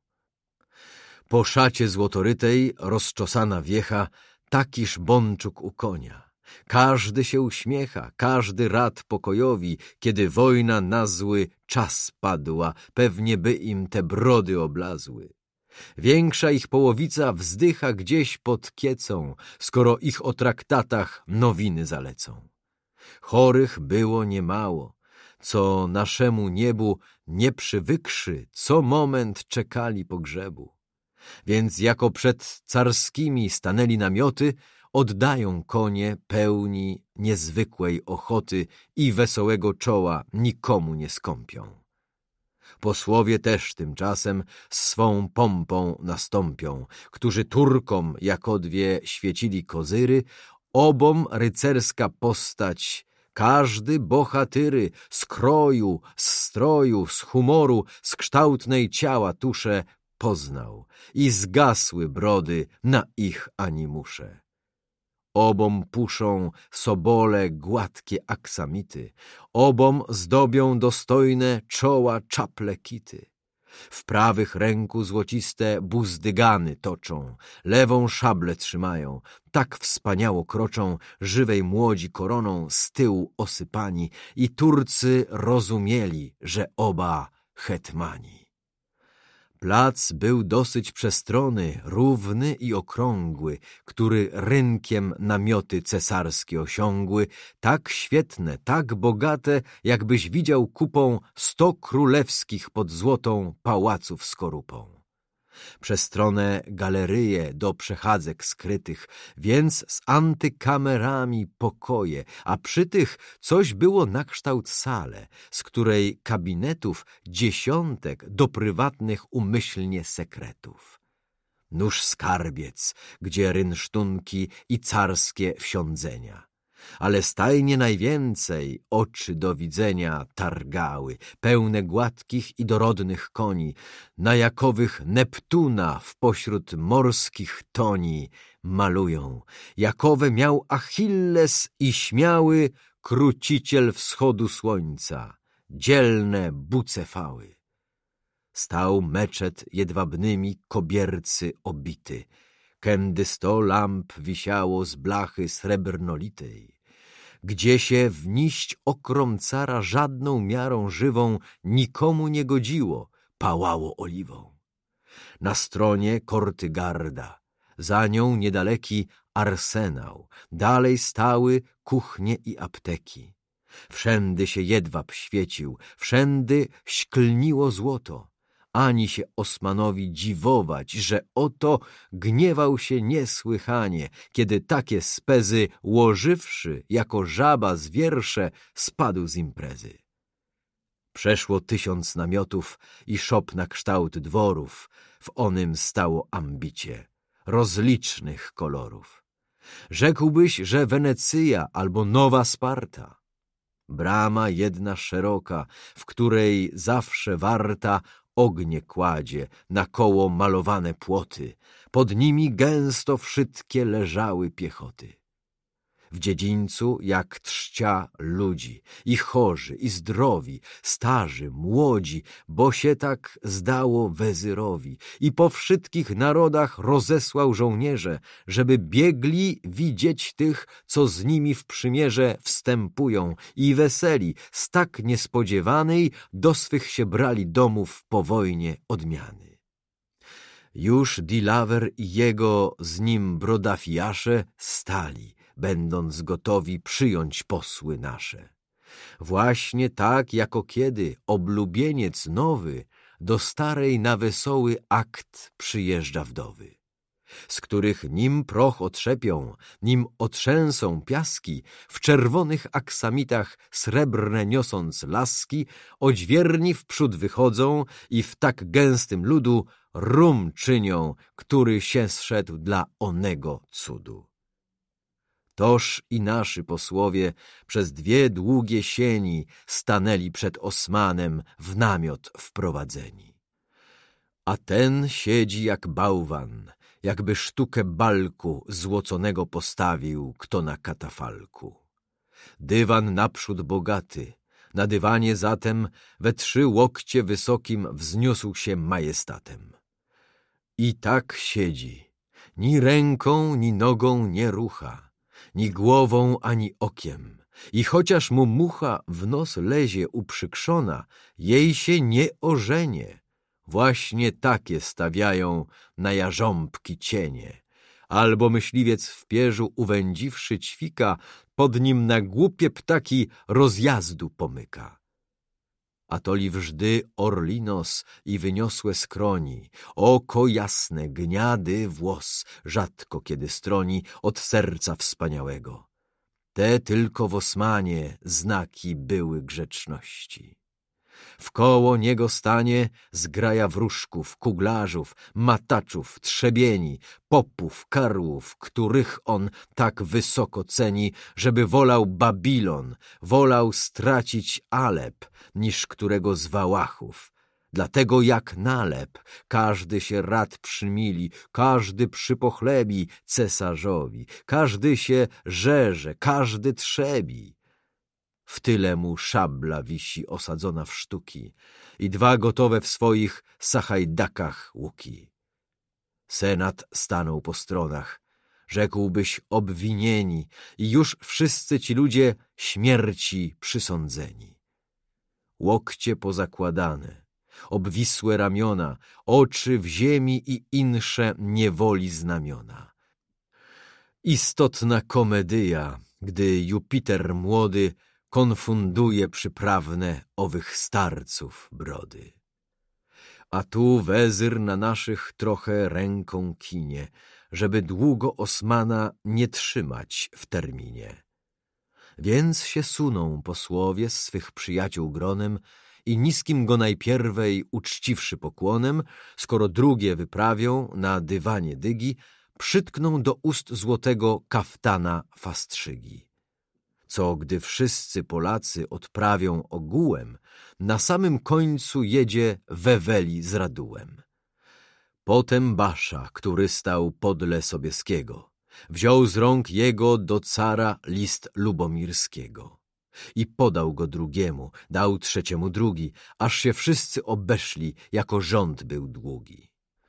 Po szacie złotorytej rozczosana wiecha, takiż bączuk u konia. Każdy się uśmiecha, każdy rad pokojowi, kiedy wojna na zły czas padła, pewnie by im te brody oblazły. Większa ich połowica wzdycha gdzieś pod kiecą, skoro ich o traktatach nowiny zalecą. Chorych było niemało, co naszemu niebu nie przywykszy, co moment czekali pogrzebu. Więc jako przed carskimi stanęli namioty, oddają konie pełni niezwykłej ochoty i wesołego czoła nikomu nie skąpią. Posłowie też tymczasem swą pompą nastąpią, którzy Turkom jako dwie świecili kozyry, obom rycerska postać, każdy bohatyry, z kroju, z stroju, z humoru, z kształtnej ciała tusze poznał i zgasły brody na ich animusze. Obom puszą sobole gładkie aksamity, obom zdobią dostojne czoła czaple kity. W prawych ręku złociste buzdygany toczą, lewą szable trzymają, tak wspaniało kroczą, żywej młodzi koroną z tyłu osypani, i Turcy rozumieli, że oba hetmani. Plac był dosyć przestronny, równy i okrągły, który rynkiem namioty cesarskie osiągły, tak świetne, tak bogate, jakbyś widział kupą sto królewskich pod złotą pałaców skorupą. Przestronne galeryje do przechadzek skrytych, więc z antykamerami pokoje, a przy tych coś było na kształt sale, z której kabinetów dziesiątek do prywatnych umyślnie sekretów. Nuż skarbiec, gdzie rynsztunki i carskie wsiądzenia. Ale stajnie najwięcej oczy do widzenia targały, pełne gładkich i dorodnych koni, na jakowych Neptuna w pośród morskich toni malują, jakowe miał Achilles i śmiały kruciciel wschodu słońca, dzielne Bucefały. Stał meczet jedwabnymi kobiercy obity, kędy sto lamp wisiało z blachy srebrnolitej, gdzie się wniść okrom cara żadną miarą żywą nikomu nie godziło, pałało oliwą. Na stronie Kortygarda, za nią niedaleki arsenał, dalej stały kuchnie i apteki. Wszędy się jedwab świecił, wszędy śklniło złoto. Ani się Osmanowi dziwować, że oto gniewał się niesłychanie, kiedy takie spezy, łożywszy jako żaba z wiersze, spadł z imprezy. Przeszło tysiąc namiotów i szop na kształt dworów, w onym stało ambicie, rozlicznych kolorów. Rzekłbyś, że Wenecyja albo Nowa Sparta. Brama jedna szeroka, w której zawsze warta ognie kładzie, na koło malowane płoty, pod nimi gęsto wszystkie leżały piechoty. W dziedzińcu jak trzcia ludzi, i chorzy, i zdrowi, starzy, młodzi, bo się tak zdało wezyrowi, i po wszystkich narodach rozesłał żołnierze, żeby biegli widzieć tych, co z nimi w przymierze wstępują, i weseli z tak niespodziewanej do swych się brali domów po wojnie odmiany. Już Dilawer i jego z nim brodafiasze stali, będąc gotowi przyjąć posły nasze. Właśnie tak, jako kiedy oblubieniec nowy do starej na wesoły akt przyjeżdża wdowy, z których nim proch otrzepią, nim otrzęsą piaski, w czerwonych aksamitach srebrne niosąc laski, odźwierni wprzód wychodzą i w tak gęstym ludu rum czynią, który się zszedł dla onego cudu. Toż i nasi posłowie przez dwie długie sieni stanęli przed Osmanem w namiot wprowadzeni. A ten siedzi jak bałwan, jakby sztukę balku złoconego postawił kto na katafalku. Dywan naprzód bogaty, na dywanie zatem we trzy łokcie wysokim wzniósł się majestatem. I tak siedzi, ni ręką, ni nogą nie rucha, ni głową, ani okiem, i chociaż mu mucha w nos lezie uprzykrzona, jej się nie ożenie. Właśnie takie stawiają na jarząbki cienie. Albo myśliwiec w pierzu uwędziwszy ćwika, pod nim na głupie ptaki rozjazdu pomyka. A toli wżdy orli nos i wyniosłe skroni, oko jasne, gniady włos, rzadko kiedy stroni od serca wspaniałego. Te tylko w Osmanie znaki były grzeczności. Wkoło niego stanie zgraja wróżków, kuglarzów, mataczów, trzebieni, popów, karłów, których on tak wysoko ceni, żeby wolał Babilon, wolał stracić Alep, niż którego z Wałachów. Dlatego jak nalep, każdy się rad przymili, każdy przypochlebi cesarzowi, każdy się żerze, każdy trzebi. w tyle mu szabla wisi osadzona w sztuki i dwa gotowe w swoich sachajdakach łuki. Senat stanął po stronach, rzekłbyś obwinieni i już wszyscy ci ludzie śmierci przysądzeni. Łokcie pozakładane, obwisłe ramiona, oczy w ziemi i insze niewoli znamiona. Istotna komedyja, gdy Jupiter młody konfunduje przyprawne owych starców brody. A tu wezyr na naszych trochę ręką kinie, żeby długo Osmana nie trzymać w terminie. Więc się suną posłowie z swych przyjaciół gronem i niskim go najpierwej uczciwszy pokłonem, skoro drugie wyprawią na dywanie dygi, przytkną do ust złotego kaftana fastrzygi. Co gdy wszyscy Polacy odprawią ogółem, na samym końcu jedzie Weweli z Radułem. Potem Basza, który stał podle Sobieskiego, wziął z rąk jego do cara list lubomirskiego i podał go drugiemu, dał trzeciemu drugi, aż się wszyscy obeszli, jako rząd był długi.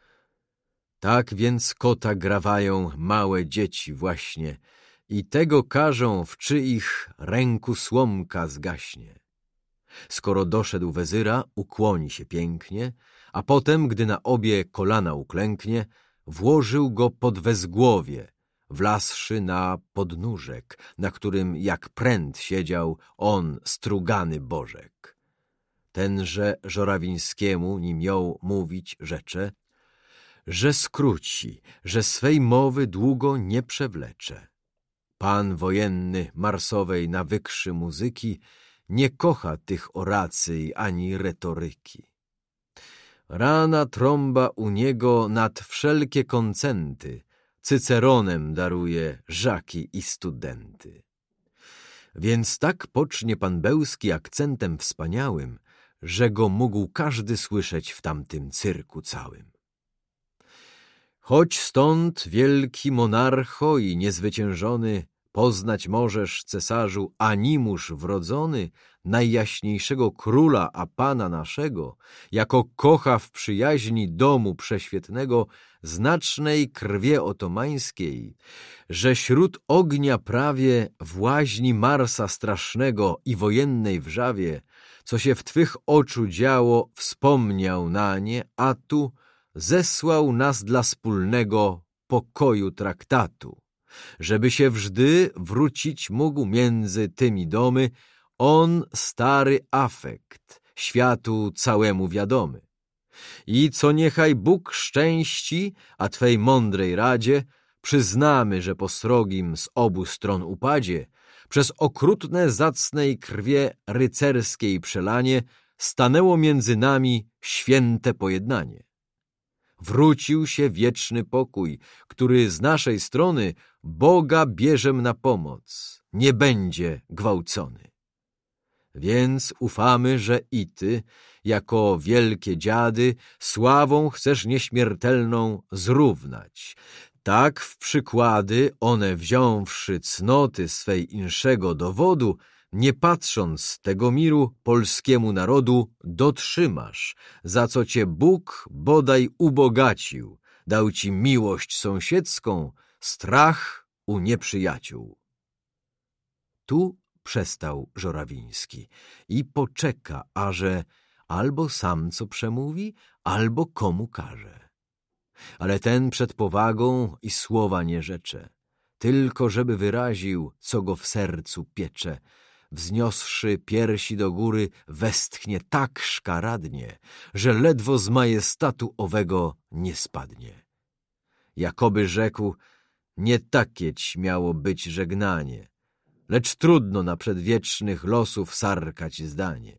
Tak więc kota grawają małe dzieci właśnie i tego każą, w czyich ręku słomka zgaśnie. Skoro doszedł wezyra, ukłoni się pięknie, a potem, gdy na obie kolana uklęknie, włożył go pod wezgłowie, wlazłszy na podnóżek, na którym jak pręt siedział on strugany bożek. Tenże Żorawińskiemu, nim jął mówić rzecze, że skróci, że swej mowy długo nie przewlecze. Pan wojenny marsowej nawykszy muzyki nie kocha tych oracyj ani retoryki. Rana trąba u niego nad wszelkie koncenty, Cyceronem daruje żaki i studenty. Więc tak pocznie pan Bełski akcentem wspaniałym, że go mógł każdy słyszeć w tamtym cyrku całym. Choć stąd, wielki monarcho i niezwyciężony, poznać możesz, cesarzu, animusz wrodzony, najjaśniejszego króla, a pana naszego, jako kocha w przyjaźni domu prześwietnego, znacznej krwie otomańskiej, że śród ognia prawie w łaźni Marsa strasznego i wojennej wrzawie, co się w twych oczu działo, wspomniał na nie, a tu zesłał nas dla wspólnego pokoju traktatu, żeby się wżdy wrócić mógł między tymi domy on stary afekt, światu całemu wiadomy. I co niechaj Bóg szczęści, a twej mądrej radzie, przyznamy, że po srogim z obu stron upadzie, przez okrutne zacnej krwie rycerskiej przelanie, stanęło między nami święte pojednanie. Wrócił się wieczny pokój, który z naszej strony Boga bierzem na pomoc, nie będzie gwałcony. Więc ufamy, że i ty, jako wielkie dziady, sławą chcesz nieśmiertelną zrównać. Tak w przykłady one wziąwszy cnoty swej inszego dowodu, nie patrząc tego miru polskiemu narodu dotrzymasz, za co cię Bóg bodaj ubogacił, dał ci miłość sąsiedzką, strach u nieprzyjaciół. Tu przestał Żorawiński i poczeka, aże albo sam co przemówi, albo komu każe. Ale ten przed powagą i słowa nie rzecze, tylko żeby wyraził, co go w sercu piecze, wzniosłszy piersi do góry, westchnie tak szkaradnie, że ledwo z majestatu owego nie spadnie. Jakoby rzekł, nie takieć miało być żegnanie, lecz trudno na przedwiecznych losów sarkać zdanie.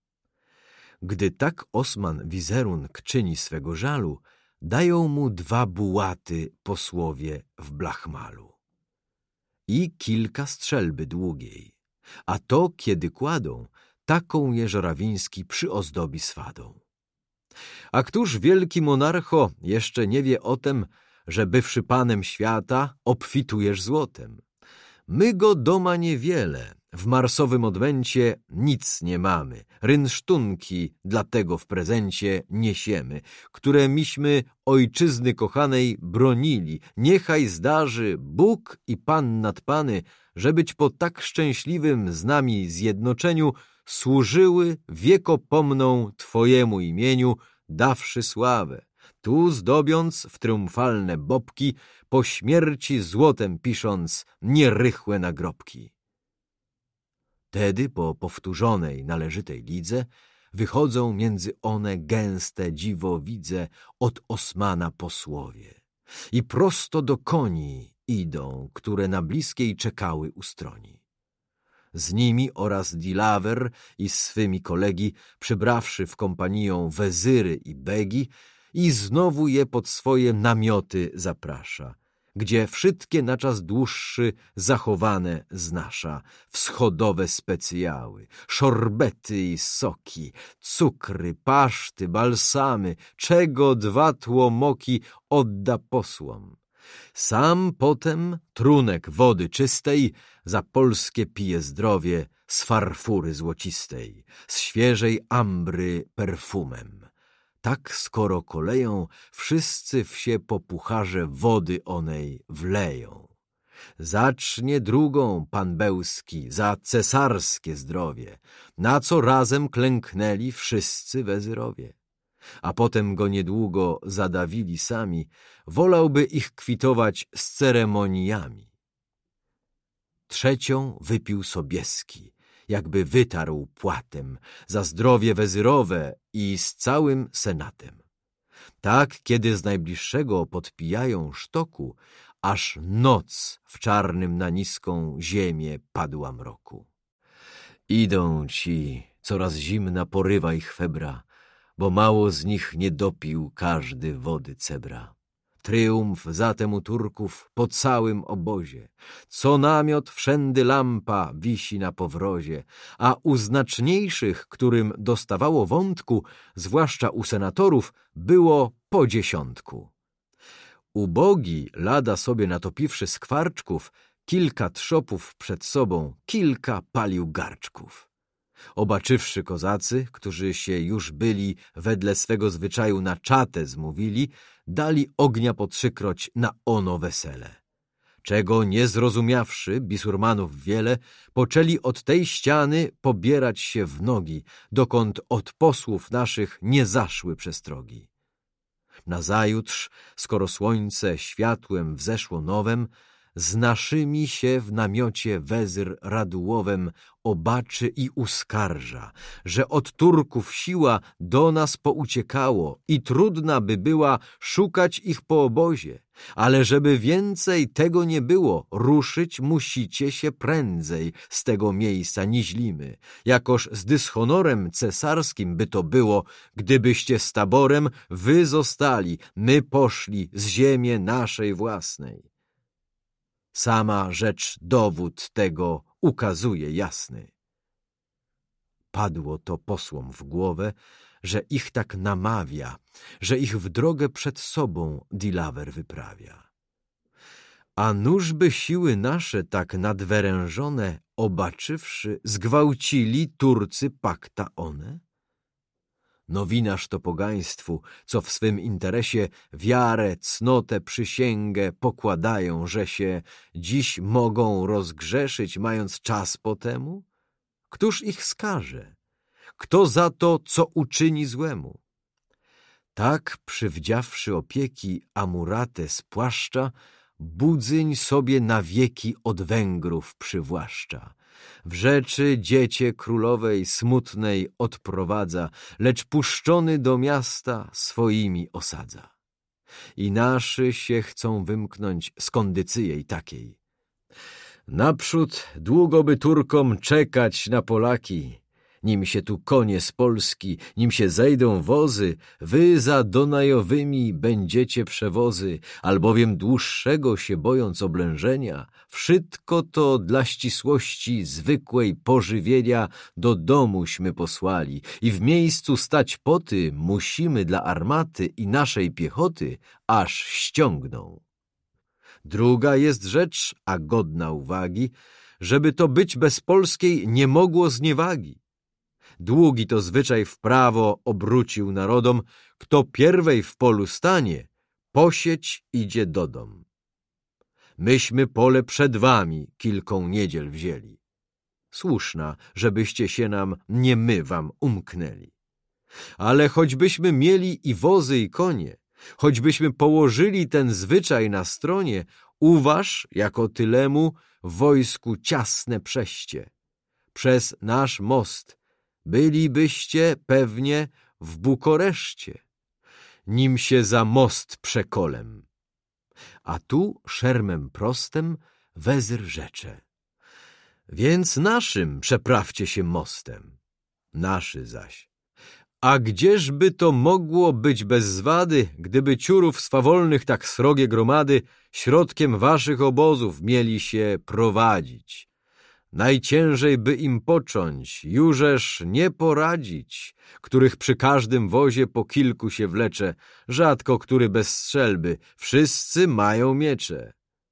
Gdy tak Osman wizerunk czyni swego żalu, dają mu dwa bułaty posłowie w blachmalu i kilka strzelby długiej, a to, kiedy kładą, taką je Żorawiński przyozdobi swadą. A któż wielki monarcho jeszcze nie wie o tem, że bywszy panem świata obfitujesz złotem? My go doma niewiele, W marsowym odmęcie nic nie mamy, rynsztunki dlatego w prezencie niesiemy, które miśmy ojczyzny kochanej bronili. Niechaj zdarzy Bóg i Pan nadpany, że być po tak szczęśliwym z nami zjednoczeniu służyły wiekopomną Twojemu imieniu, dawszy sławę. Tu zdobiąc w triumfalne bobki, po śmierci złotem pisząc nierychłe nagrobki. Tedy po powtórzonej należytej lidze wychodzą między one gęste dziwowidze od Osmana posłowie i prosto do koni idą, które na bliskiej czekały u stroni. Z nimi oraz Dilawer i swymi kolegi, przybrawszy w kompanią wezyry i begi, i znowu je pod swoje namioty zaprasza, gdzie wszystkie na czas dłuższy zachowane znasza, wschodowe specjały, szorbety i soki, cukry, paszty, balsamy, czego dwa tłomoki odda posłom. Sam potem trunek wody czystej za polskie pije zdrowie z farfury złocistej, z świeżej ambry perfumem. Tak skoro koleją, wszyscy wsie po pucharze wody onej wleją. Zacznie drugą pan Bełski za cesarskie zdrowie, na co razem klęknęli wszyscy wezyrowie. A potem go niedługo zadawili sami, wolałby ich kwitować z ceremoniami. Trzecią wypił Sobieski, jakby wytarł płatem za zdrowie wezyrowe i z całym senatem. Tak, kiedy z najbliższego podpijają sztoku, aż noc w czarnym na niską ziemię padła mroku. Idą ci, coraz zimna porywa ich febra, bo mało z nich nie dopił każdy wody cebra. Tryumf zatem u Turków po całym obozie, co namiot wszędy lampa wisi na powrozie, a u znaczniejszych, którym dostawało wątku, zwłaszcza u senatorów, było po dziesiątku. Ubogi, lada sobie natopiwszy skwarczków, kilka trzopów przed sobą, kilka palił garczków. Obaczywszy kozacy, którzy się już byli wedle swego zwyczaju na czatę zmówili, dali ognia po trzykroć na ono wesele. Czego nie zrozumiawszy bisurmanów wiele, poczęli od tej ściany pobierać się w nogi, dokąd od posłów naszych nie zaszły przestrogi. Nazajutrz, skoro słońce światłem wzeszło nowem, z naszymi się w namiocie wezyr Radułowem obaczy i uskarża, że od Turków siła do nas pouciekało i trudna by była szukać ich po obozie, ale żeby więcej tego nie było, ruszyć musicie się prędzej z tego miejsca niźlimy, jakoż z dyshonorem cesarskim by to było, gdybyście z taborem wy zostali, my poszli z ziemi naszej własnej. Sama rzecz dowód tego ukazuje jasny. Padło to posłom w głowę, że ich tak namawia, że ich w drogę przed sobą Dilawer wyprawia. A nużby siły nasze tak nadwyrężone, obaczywszy, zgwałcili Turcy pakta one? Nowinaż to pogaństwu, co w swym interesie wiarę, cnotę, przysięgę pokładają, że się dziś mogą rozgrzeszyć, mając czas po temu? Któż ich skaże? Kto za to, co uczyni złemu? Tak, przywdziawszy opieki Amuratę z płaszcza, Budzyń sobie na wieki od Węgrów przywłaszcza. W rzeczy dziecię królowej smutnej odprowadza, lecz puszczony do miasta swoimi osadza. I naszy się chcą wymknąć z kondycji jej takiej. Naprzód długo by Turkom czekać na Polaki, nim się tu konie z Polski, nim się zejdą wozy, wy za Donajowymi będziecie przewozy, albowiem dłuższego się bojąc oblężenia, wszystko to dla ścisłości zwykłej pożywienia do domuśmy posłali i w miejscu stać poty musimy dla armaty i naszej piechoty, aż ściągną. Druga jest rzecz, a godna uwagi, żeby to być bez polskiej nie mogło zniewagi. Długi to zwyczaj w prawo obrócił narodom, kto pierwej w polu stanie, posieć idzie do dom. Myśmy pole przed wami kilką niedziel wzięli. Słuszna, żebyście się nam, nie my wam umknęli. Ale choćbyśmy mieli i wozy i konie, choćbyśmy położyli ten zwyczaj na stronie, uważ, jako tylemu, w wojsku ciasne przeście. Przez nasz most bylibyście pewnie w Bukoreszcie, nim się za most przekolem. A tu szermem prostem wezyr rzecze. Więc naszym przeprawcie się mostem. Naszy zaś. A gdzieżby to mogło być bez zwady, gdyby ciurów swawolnych tak srogie gromady środkiem waszych obozów mieli się prowadzić? Najciężej by im począć, jużeż nie poradzić, których przy każdym wozie po kilku się wlecze, rzadko który bez strzelby, wszyscy mają miecze.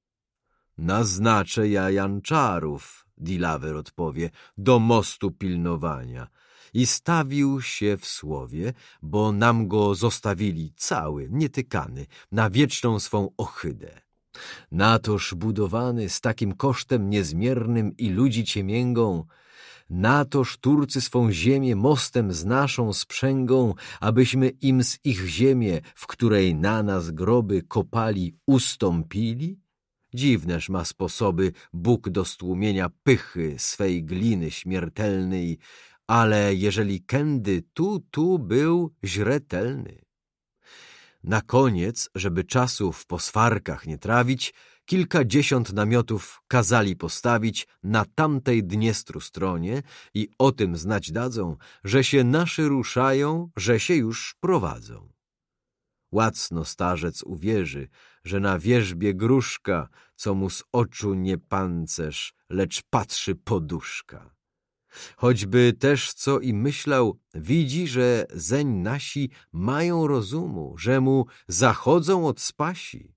Naznaczę ja janczarów, Dilawer odpowie, do mostu pilnowania. I stawił się w słowie, bo nam go zostawili cały, nietykany, na wieczną swą ohydę. Natoż budowany z takim kosztem niezmiernym i ludzi ciemięgą, natoż Turcy swą ziemię mostem z naszą sprzęgą, abyśmy im z ich ziemię, w której na nas groby kopali, ustąpili? Dziwneż ma sposoby Bóg do stłumienia pychy swej gliny śmiertelnej, ale jeżeli kędy tu, tu był źretelny. Na koniec, żeby czasu w poswarkach nie trawić, kilkadziesiąt namiotów kazali postawić na tamtej Dniestru stronie i o tym znać dadzą, że się naszy ruszają, że się już prowadzą. Łacno starzec uwierzy, że na wierzbie gruszka, co mu z oczu nie pancerz, lecz patrzy poduszka. Choćby też co i myślał, widzi, że zeń nasi mają rozumu, że mu zachodzą od spasi.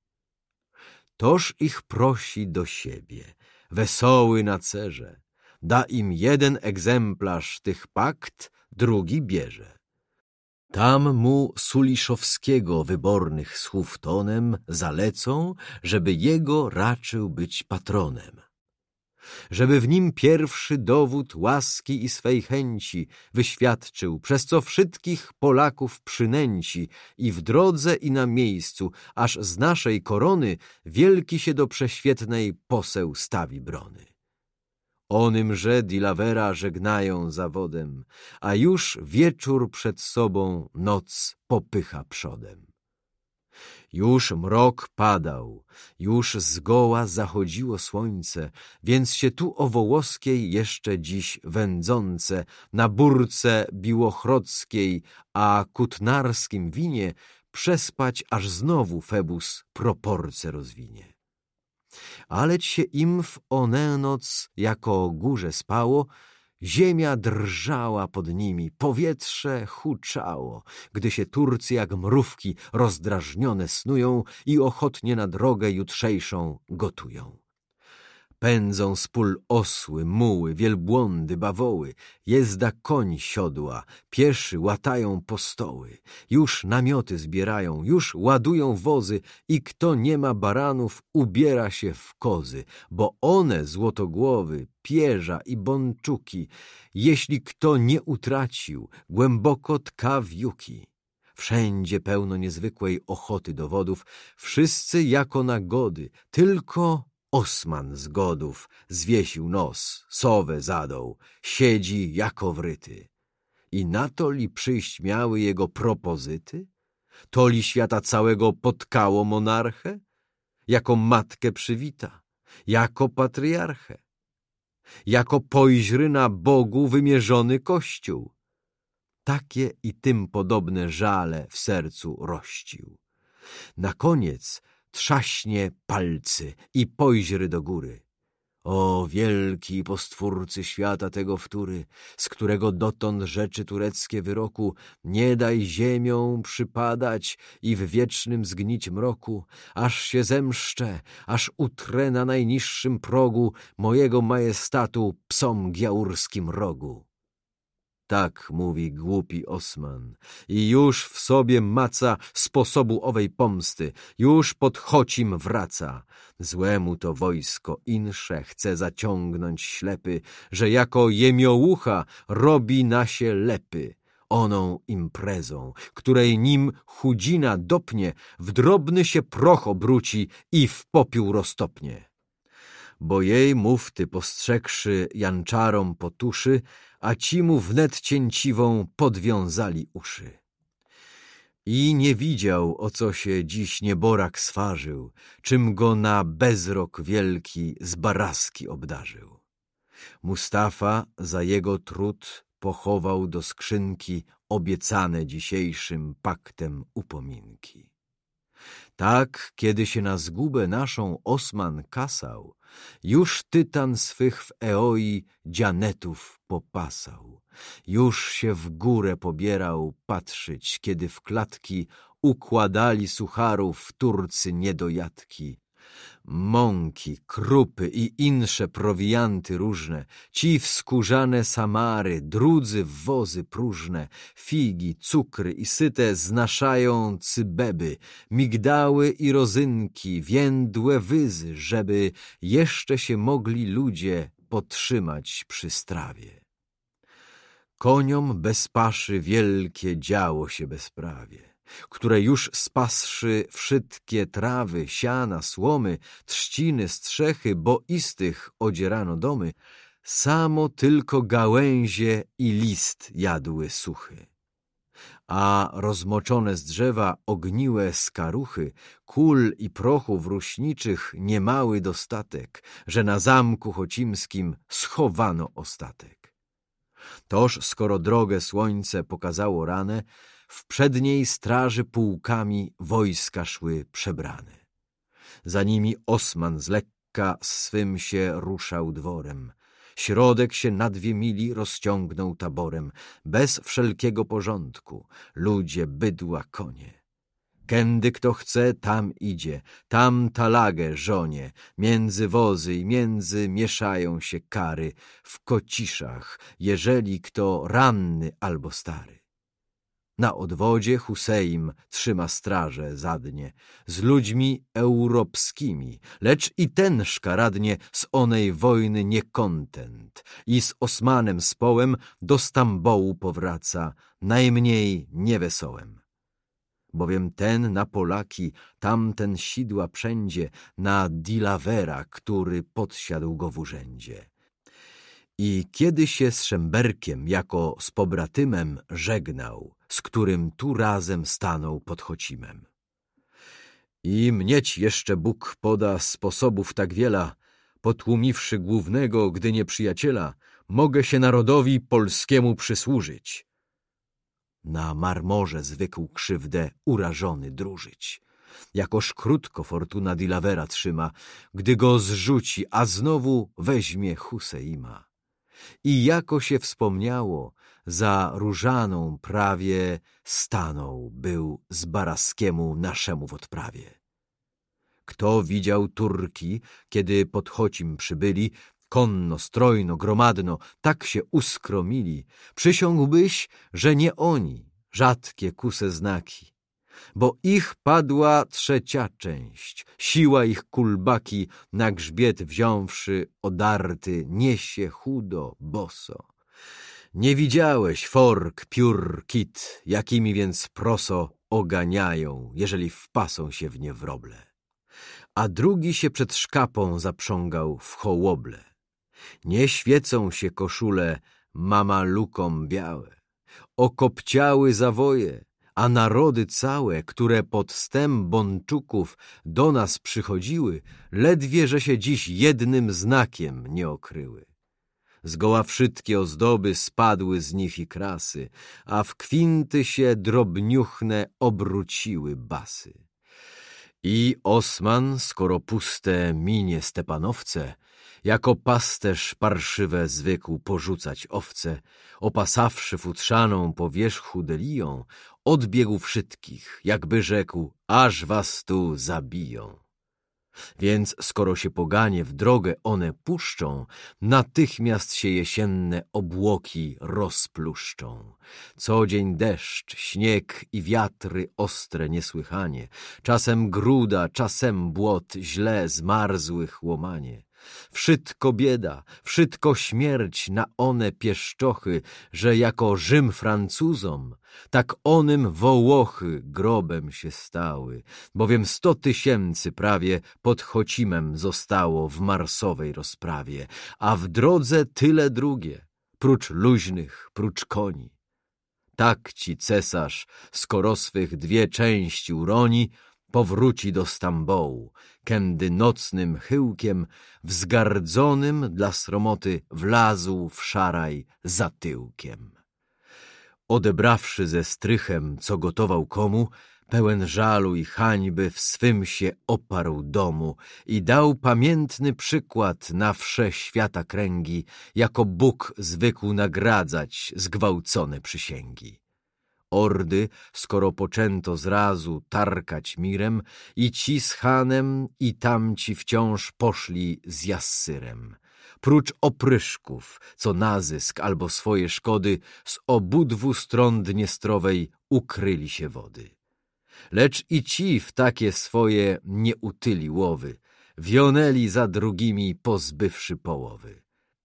Toż ich prosi do siebie, wesoły na cerze, da im jeden egzemplarz tych pakt, drugi bierze. Tam mu Suliszowskiego wybornych słów tonem zalecą, żeby jego raczył być patronem. Żeby w nim pierwszy dowód łaski i swej chęci wyświadczył, przez co wszystkich Polaków przynęci i w drodze i na miejscu, aż z naszej korony wielki się do prześwietnej poseł stawi brony. Onymże Dilawera żegnają zawodem, a już wieczór przed sobą noc popycha przodem. Już mrok padał, już zgoła zachodziło słońce, więc się tu o Wołoskiej jeszcze dziś wędzące, na Burce Biłochrodzkiej, a Kutnarskim winie przespać, aż znowu Febus proporce rozwinie. Aleć się im w onę noc jako górze spało, ziemia drżała pod nimi, powietrze huczało, gdy się Turcy jak mrówki rozdrażnione snują i ochotnie na drogę jutrzejszą gotują. Pędzą z pól osły, muły, wielbłądy, bawoły, jezda koń siodła, pieszy łatają postoły, już namioty zbierają, już ładują wozy i kto nie ma baranów, ubiera się w kozy, bo one, złotogłowy, pierza i bączuki, jeśli kto nie utracił, głęboko tka wiuki. Wszędzie pełno niezwykłej ochoty dowodów, wszyscy jako nagody, tylko Osman z godów zwiesił nos, sowę zadął, siedzi jako wryty. I na to li przyjść miały jego propozyty? To li świata całego potkało monarchę? Jako matkę przywita, jako patriarchę, jako pojźry na Bogu wymierzony kościół. Takie i tym podobne żale w sercu rościł. Na koniec trzaśnie palcy i pojźry do góry. O wielki postwórcy świata tego wtóry, z którego dotąd rzeczy tureckie wyroku, nie daj ziemią przypadać i w wiecznym zgnić mroku, aż się zemszczę, aż utrę na najniższym progu mojego majestatu psom giaurskim rogu. Tak mówi głupi Osman i już w sobie maca sposobu owej pomsty, już pod Chocim wraca. Złemu to wojsko insze chce zaciągnąć ślepy, że jako jemiołucha robi nasie lepy. Oną imprezą, której nim chudzina dopnie, w drobny się proch obróci i w popiół roztopnie. Bo jej mufty postrzegłszy janczarom potuszy, a ci mu wnet cięciwą podwiązali uszy. I nie widział, o co się dziś nieborak swarzył, czym go na bezrok wielki z baraski obdarzył. Mustafa za jego trud pochował do skrzynki obiecane dzisiejszym paktem upominki. Tak, kiedy się na zgubę naszą Osman kasał, już tytan swych w Eoi dzianetów popasał. Już się w górę pobierał patrzyć, kiedy w klatki układali sucharów Turcy niedojadki. Mąki, krupy i insze prowianty różne, ci wskórzane samary, drudzy w wozy próżne, figi, cukry i syte znaszają cybeby, migdały i rozynki, więdłe wyzy, żeby jeszcze się mogli ludzie potrzymać przy strawie. Koniom bez paszy wielkie działo się bezprawie, które już spasszy wszystkie trawy, siana, słomy, trzciny, strzechy, boistych odzierano domy, samo tylko gałęzie i list jadły suchy. A rozmoczone z drzewa ogniłe skaruchy, kul i prochów ruśniczych niemały dostatek, że na zamku chocimskim schowano ostatek. Toż, skoro drogę słońce pokazało ranę, w przedniej straży pułkami wojska szły przebrane. Za nimi Osman z lekka swym się ruszał dworem. Środek się na dwie mili rozciągnął taborem, bez wszelkiego porządku, ludzie, bydła, konie. Kędy kto chce, tam idzie, tam talagę żonie, między wozy i między mieszają się kary, w kociszach, jeżeli kto ranny albo stary. Na odwodzie Huseim trzyma straże zadnie, z ludźmi europskimi, lecz i ten szkaradnie z onej wojny niekontent i z Osmanem z połem do Stambołu powraca, najmniej niewesołem. Bowiem ten na Polaki, tamten sidła wszędzie, na Dilavera, który podsiadł go w urzędzie. I kiedy się z Szemberkiem jako z pobratymem żegnał, z którym tu razem stanął pod Chocimem. I mnieć jeszcze Bóg poda sposobów tak wiela, potłumiwszy głównego, gdy nieprzyjaciela, mogę się narodowi polskiemu przysłużyć. Na marmorze zwykł krzywdę urażony drużyć. Jakoż krótko fortuna Dilavera trzyma, gdy go zrzuci, a znowu weźmie Huseima. I jako się wspomniało, za Różaną prawie stanął był z Baraskiemu naszemu w odprawie. Kto widział Turki, kiedy pod Chocim przybyli, konno, strojno, gromadno, tak się uskromili, przysiągłbyś, że nie oni, rzadkie kuse znaki, bo ich padła trzecia część, siła ich kulbaki, na grzbiet wziąwszy odarty, niesie chudo, boso. Nie widziałeś fork, piór, kit, jakimi więc proso oganiają, jeżeli wpasą się w nie wroble. A drugi się przed szkapą zaprzągał w hołoble. Nie świecą się koszule mamalukom białe, okopciały zawoje, a narody całe, które pod stem Bonczuków do nas przychodziły, ledwie, że się dziś jednym znakiem nie okryły. Zgoła wszystkie ozdoby spadły z nich i krasy, a w kwinty się drobniuchne obróciły basy. I Osman, skoro puste minie Stepanowce, jako pasterz parszywe zwykł porzucać owce, opasawszy futrzaną po wierzchu deliją, odbiegł wszystkich, jakby rzekł, aż was tu zabiją. Więc skoro się poganie w drogę one puszczą, natychmiast się jesienne obłoki rozpluszczą. Co dzień deszcz, śnieg i wiatry ostre niesłychanie, czasem gruda, czasem błot, źle zmarzłych łomanie. Wszystko bieda, wszystko śmierć na one pieszczochy, że jako Rzym Francuzom, tak onym Wołochy grobem się stały, bowiem sto tysięcy prawie pod Chocimem zostało w marsowej rozprawie, a w drodze tyle drugie, prócz luźnych, prócz koni. Tak ci cesarz, skoro swych dwie części uroni, powróci do Stambołu, kędy nocnym chyłkiem wzgardzonym dla sromoty wlazł w szaraj za tyłkiem. Odebrawszy ze strychem, co gotował komu, pełen żalu i hańby w swym się oparł domu i dał pamiętny przykład na wsze świata kręgi, jako Bóg zwykł nagradzać zgwałcone przysięgi. Ordy, skoro poczęto zrazu tarkać mirem, i ci z Hanem, i tamci wciąż poszli z Jassyrem. Prócz opryszków, co na zysk albo swoje szkody, z obudwu stron Dniestrowej ukryli się wody. Lecz i ci w takie swoje nie utyli łowy, wionęli za drugimi, pozbywszy połowy.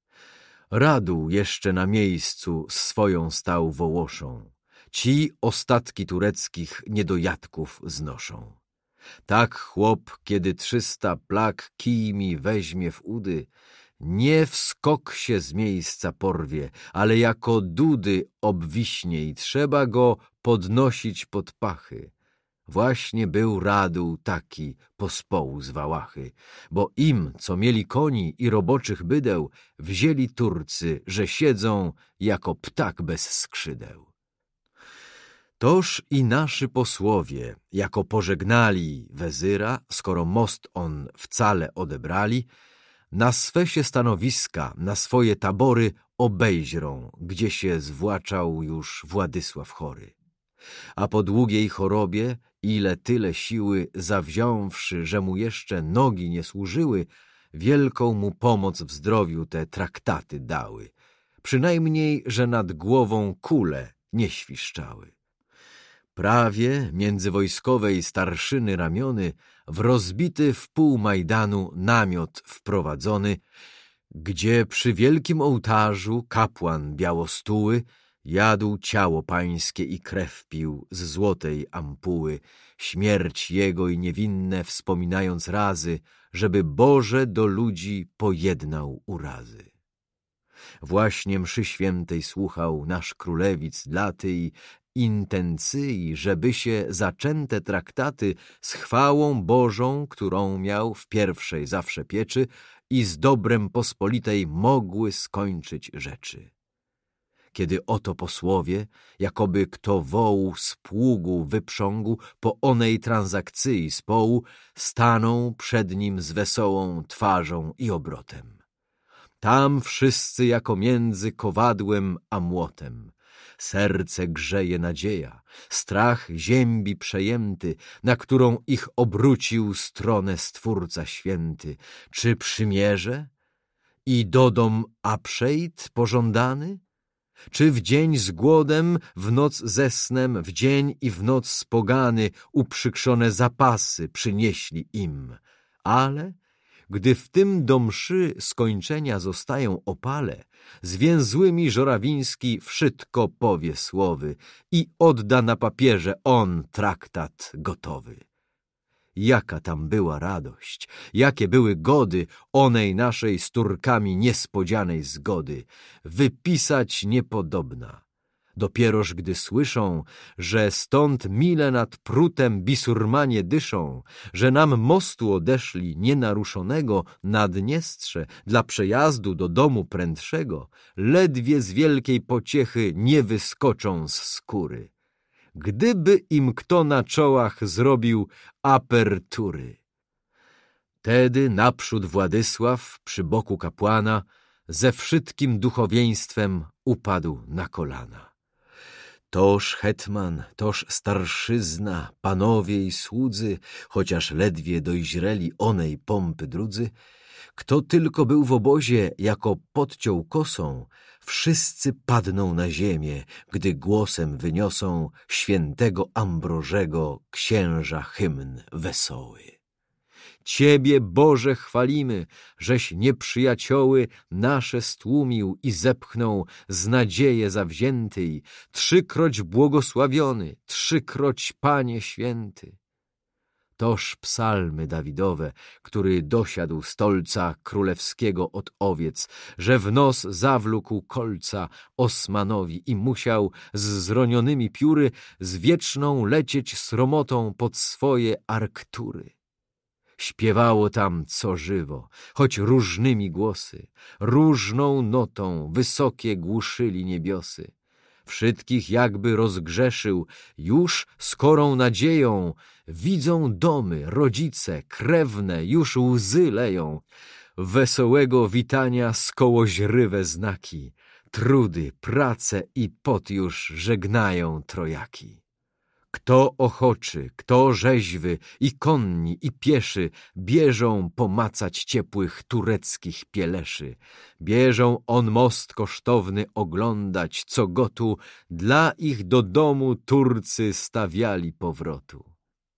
Radół jeszcze na miejscu swoją stał Wołoszą. Ci ostatki tureckich niedojadków znoszą. Tak chłop, kiedy trzysta plag kijmi weźmie w udy, nie w skok się z miejsca porwie, ale jako dudy obwiśnie i trzeba go podnosić pod pachy. Właśnie był Radół taki pospołu z Wałachy, bo im, co mieli koni i roboczych bydeł, wzięli Turcy, że siedzą jako ptak bez skrzydeł. Toż i nasi posłowie, jako pożegnali wezyra, skoro most on wcale odebrali, na swe się stanowiska, na swoje tabory obejrzą, gdzie się zwłaczał już Władysław chory. A po długiej chorobie, ile tyle siły zawziąwszy, że mu jeszcze nogi nie służyły, wielką mu pomoc w zdrowiu te traktaty dały, przynajmniej, że nad głową kule nie świszczały. Prawie między wojskowej starszyny ramiony w rozbity w pół Majdanu namiot wprowadzony, gdzie przy wielkim ołtarzu kapłan białostuły jadł ciało pańskie i krew pił z złotej ampuły, śmierć jego i niewinne wspominając razy, żeby Boże do ludzi pojednał urazy. Właśnie mszy świętej słuchał nasz królewic dla tej intencji, żeby się zaczęte traktaty z chwałą Bożą, którą miał w pierwszej zawsze pieczy, i z dobrem pospolitej mogły skończyć rzeczy. Kiedy oto posłowie, jakoby kto wołu z pługu wyprzągł po onej transakcji z połu, staną przed nim z wesołą twarzą i obrotem. Tam wszyscy jako między kowadłem a młotem. Serce grzeje nadzieja, strach ziębi przejęty, na którą ich obrócił stronę Stwórca Święty. Czy przymierze i dodom apszejt pożądany? Czy w dzień z głodem, w noc ze snem, w dzień i w noc spogany uprzykrzone zapasy przynieśli im? Ale gdy w tym do mszy skończenia zostają opale, zwięzłymi Żorawiński wszystko powie słowy i odda na papierze on traktat gotowy. Jaka tam była radość, jakie były gody onej naszej z Turkami niespodzianej zgody, wypisać niepodobna. Dopieroż gdy słyszą, że stąd mile nad prutem bisurmanie dyszą, że nam mostu odeszli nienaruszonego na Dniestrze dla przejazdu do domu prędszego, ledwie z wielkiej pociechy nie wyskoczą z skóry. gdyby im kto na czołach zrobił apertury. Tedy naprzód Władysław przy boku kapłana ze wszystkim duchowieństwem upadł na kolana. Toż hetman, toż starszyzna, panowie i słudzy, chociaż ledwie dojrzeli onej pompy drudzy, kto tylko był w obozie, jako podciął kosą, wszyscy padną na ziemię, gdy głosem wyniosą świętego Ambrożego księża hymn wesoły. Ciebie, Boże, chwalimy, żeś nieprzyjacioły nasze stłumił i zepchnął z nadzieje zawziętej, trzykroć błogosławiony, trzykroć Panie święty. Toż psalmy Dawidowe, który dosiadł stolca królewskiego od owiec, że w nos zawlókł kolca Osmanowi i musiał z zronionymi pióry z wieczną lecieć sromotą pod swoje arktury. Śpiewało tam co żywo, choć różnymi głosy, różną notą wysokie głuszyli niebiosy. Wszystkich jakby rozgrzeszył, już skorą nadzieją, widzą domy, rodzice, krewne, już łzy leją. Wesołego witania skołoźrywe znaki, trudy, prace i pot już żegnają trojaki. Kto ochoczy, kto rzeźwy, i konni, i pieszy, bieżą pomacać ciepłych tureckich pieleszy. Bieżą on most kosztowny oglądać, co gotu dla ich do domu Turcy stawiali powrotu.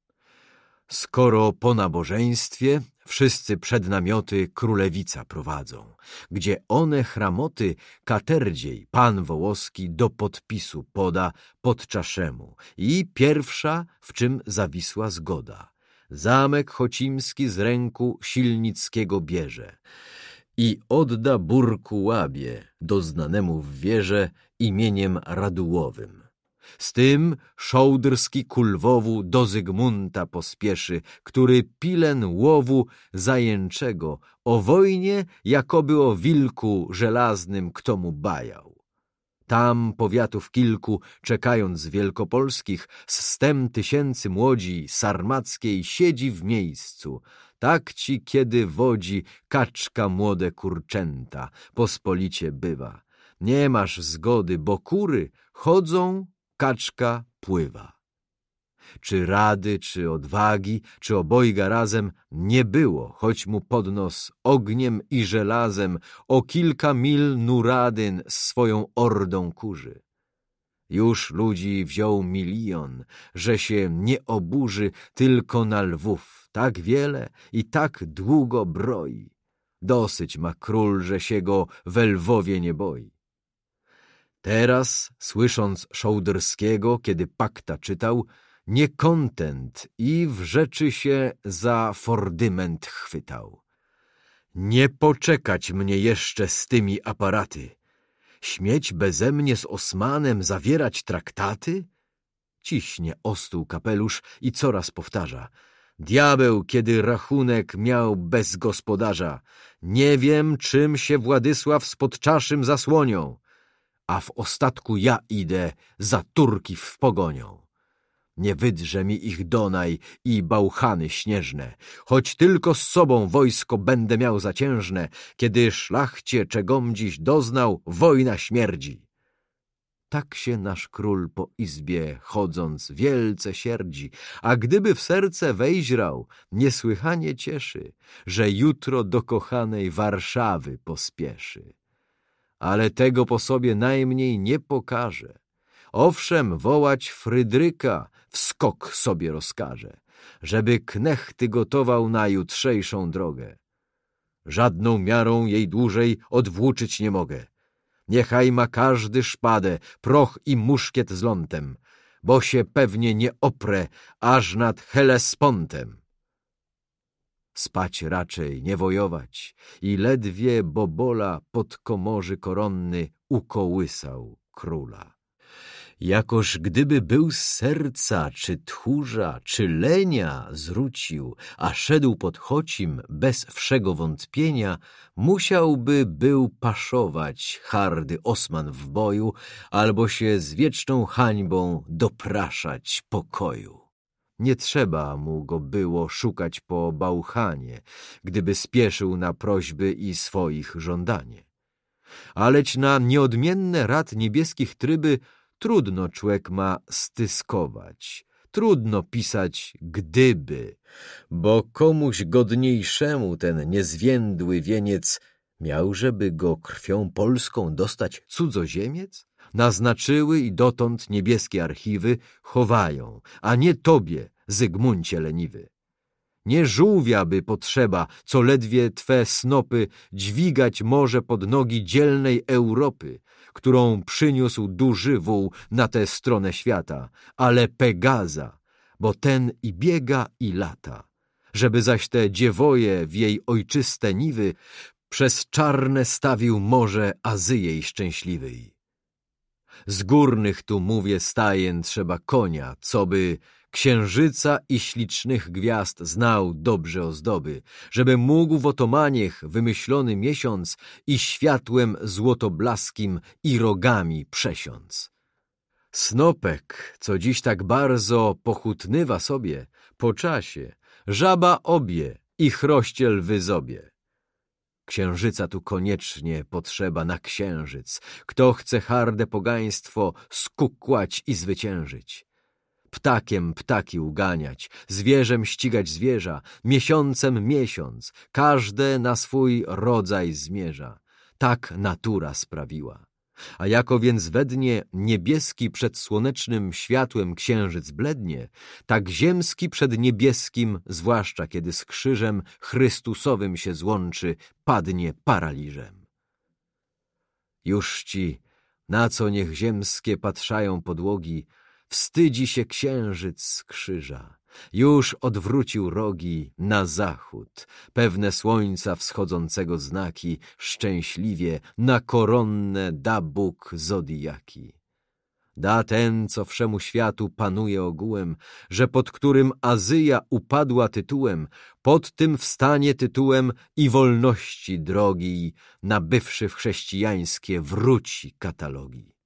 Skoro po nabożeństwie wszyscy przed namioty królewica prowadzą, gdzie one chramoty katerdziej pan wołoski do podpisu poda podczaszemu i pierwsza, w czym zawisła zgoda. Zamek chocimski z ręku Silnickiego bierze i odda Burku Łabie, doznanemu w wierze imieniem Radułowym. Z tym Szołdrski ku Lwowu do Zygmunta pospieszy, który pilen łowu zajęczego o wojnie, jakoby o wilku żelaznym kto mu bajał. Tam powiatów kilku, czekając z wielkopolskich, z stem tysięcy młodzi sarmackiej siedzi w miejscu. Tak ci kiedy wodzi kaczka młode kurczęta, pospolicie bywa. Nie masz zgody, bo kury chodzą, kaczka pływa. Czy rady, czy odwagi, czy obojga razem nie było, choć mu pod nos ogniem i żelazem o kilka mil Nuradyn z swoją ordą kurzy. Już ludzi wziął milion, że się nie oburzy tylko na Lwów, tak wiele i tak długo broi. Dosyć ma król, że się go we Lwowie nie boi. Teraz, słysząc Szołdrskiego, kiedy pakta czytał, niekontent i w rzeczy się za fordyment chwytał. Nie poczekać mnie jeszcze z tymi aparaty. Śmieć bezemnie z Osmanem zawierać traktaty? Ciśnie o stół kapelusz i coraz powtarza. Diabeł, kiedy rachunek miał bez gospodarza. Nie wiem, czym się Władysław z podczaszym zasłonią. A w ostatku ja idę za Turki w pogonią. Nie wydrze mi ich Donaj i bałchany śnieżne, choć tylko z sobą wojsko będę miał zaciężne, kiedy szlachcie, czegom dziś doznał, wojna śmierdzi. Tak się nasz król po izbie chodząc wielce sierdzi, a gdyby w serce wejźrał, niesłychanie cieszy, że jutro do kochanej Warszawy pospieszy. Ale tego po sobie najmniej nie pokaże. Owszem, wołać Frydryka w skok sobie rozkaże, żeby knechty gotował na jutrzejszą drogę. Żadną miarą jej dłużej odwłóczyć nie mogę. Niechaj ma każdy szpadę, proch i muszkiet z lątem, bo się pewnie nie oprę aż nad Helespontem. Spać raczej, nie wojować i ledwie Bobola pod komorzy koronny ukołysał króla. Jakoż gdyby był z serca, czy tchórza, czy lenia zwrócił, a szedł pod chocim bez wszego wątpienia, musiałby był paszować hardy Osman w boju, albo się z wieczną hańbą dopraszać pokoju. Nie trzeba mu go było szukać po bałchanie, gdyby spieszył na prośby i swoich żądanie. Aleć na nieodmienne rad niebieskich tryby trudno człek ma styskować, trudno pisać gdyby, bo komuś godniejszemu ten niezwiędły wieniec miał, żeby go krwią polską dostać cudzoziemiec? Naznaczyły i dotąd niebieskie archiwy chowają, a nie tobie, Zygmuncie leniwy. Nie żółwia by potrzeba, co ledwie twe snopy dźwigać może pod nogi dzielnej Europy, którą przyniósł duży wół na tę stronę świata, ale Pegaza, bo ten i biega i lata, żeby zaś te dziewoje w jej ojczyste niwy przez czarne stawił morze Azyi szczęśliwej. Z górnych tu mówię stajen trzeba konia, co by księżyca i ślicznych gwiazd znał dobrze ozdoby, żeby mógł w otomaniech wymyślony miesiąc i światłem złotoblaskim i rogami przesiąc. Snopek, co dziś tak bardzo pochutnywa sobie, po czasie żaba obie i chrościel wyzobie. Księżyca tu koniecznie potrzeba na księżyc, kto chce harde pogaństwo skukłać i zwyciężyć. Ptakiem ptaki uganiać, zwierzem ścigać zwierza, miesiącem miesiąc, każde na swój rodzaj zmierza. Tak natura sprawiła. A jako więc we dnie niebieski przed słonecznym światłem księżyc blednie, tak ziemski przed niebieskim, zwłaszcza kiedy z krzyżem Chrystusowym się złączy, padnie paraliżem. Już ci, na co niech ziemskie patrzają podłogi, wstydzi się księżyc z krzyża. Już odwrócił rogi na zachód, pewne słońca wschodzącego znaki, szczęśliwie na koronne da Bóg zodijaki. Da ten, co wszemu światu panuje ogółem, że pod którym Azyja upadła tytułem, pod tym wstanie tytułem i wolności drogi, nabywszy w chrześcijańskie wróci katalogi.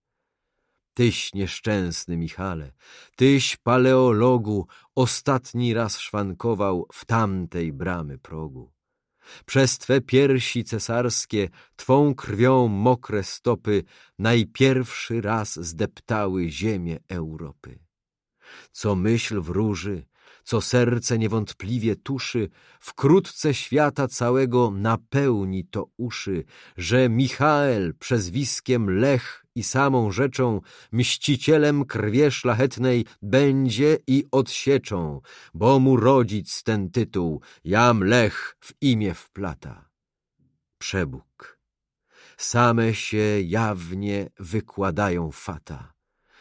Tyś nieszczęsny, Michale, tyś paleologu ostatni raz szwankował w tamtej bramy progu. Przez twe piersi cesarskie, twą krwią mokre stopy najpierwszy raz zdeptały ziemię Europy. Co myśl wróży, co serce niewątpliwie tuszy, wkrótce świata całego napełni to uszy, że Michael przezwiskiem Lech i samą rzeczą mścicielem krwie szlachetnej będzie i odsieczą, bo mu rodzic ten tytuł, jam Lech, w imię wplata. Przebóg. Same się jawnie wykładają fata.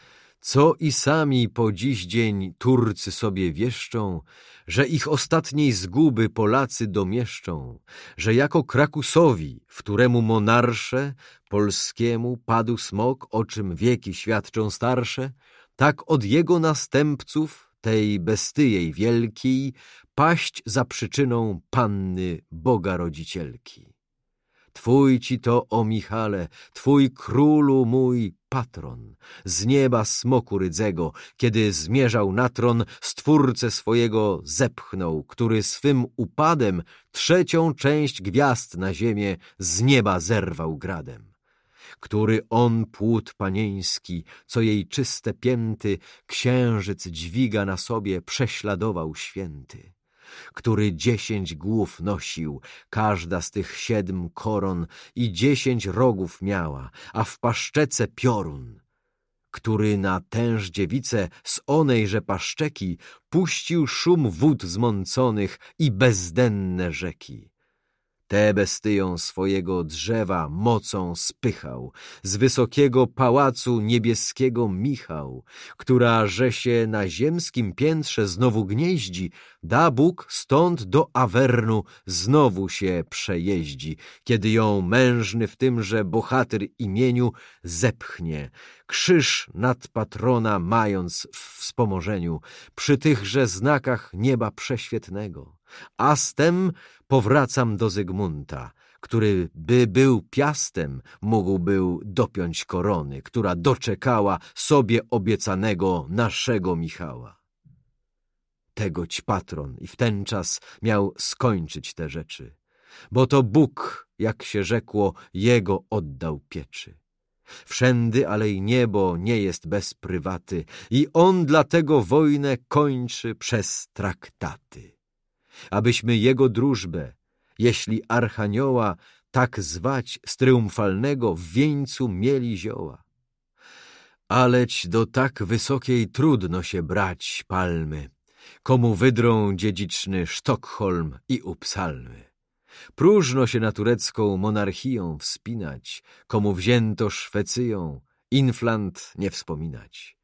Co i sami po dziś dzień Turcy sobie wieszczą, że ich ostatniej zguby Polacy domieszczą, że jako Krakusowi, w któremu monarsze polskiemu padł smok, o czym wieki świadczą starsze, tak od jego następców, tej bestyjej wielkiej, paść za przyczyną panny Boga Rodzicielki. Twój ci to, o Michale, twój królu mój patron, z nieba smoku rydzego, kiedy zmierzał na tron, stwórcę swojego zepchnął, który swym upadem trzecią część gwiazd na ziemię z nieba zerwał gradem. Który on płód panieński, co jej czyste pięty księżyc dźwiga na sobie, prześladował święty. Który dziesięć głów nosił, każda z tych siedm koron i dziesięć rogów miała, a w paszczece piorun. Który na tęż dziewicę z onejże paszczeki puścił szum wód zmąconych i bezdenne rzeki. Te bestyją swojego drzewa mocą spychał, z wysokiego pałacu niebieskiego Michał, która, że się na ziemskim piętrze znowu gnieździ, da Bóg stąd do Awernu znowu się przejeździ, kiedy ją mężny w tymże bohatyr imieniu zepchnie, krzyż nad patrona mając w wspomożeniu, przy tychże znakach nieba prześwietnego. A z tem powracam do Zygmunta, który by był piastem, mógł był dopiąć korony, która doczekała sobie obiecanego naszego Michała. Tegoć patron i w ten czas miał skończyć te rzeczy, bo to Bóg, jak się rzekło, jego oddał pieczy. Wszędy, ale i niebo nie jest bez prywaty i on dlatego wojnę kończy przez traktaty. Abyśmy jego drużbę, jeśli archanioła, tak zwać z triumfalnego w wieńcu mieli zioła. Aleć do tak wysokiej trudno się brać palmy, komu wydrą dziedziczny Sztokholm i Upsalmy. Próżno się na turecką monarchią wspinać, komu wzięto Szwecyją, Inflant nie wspominać.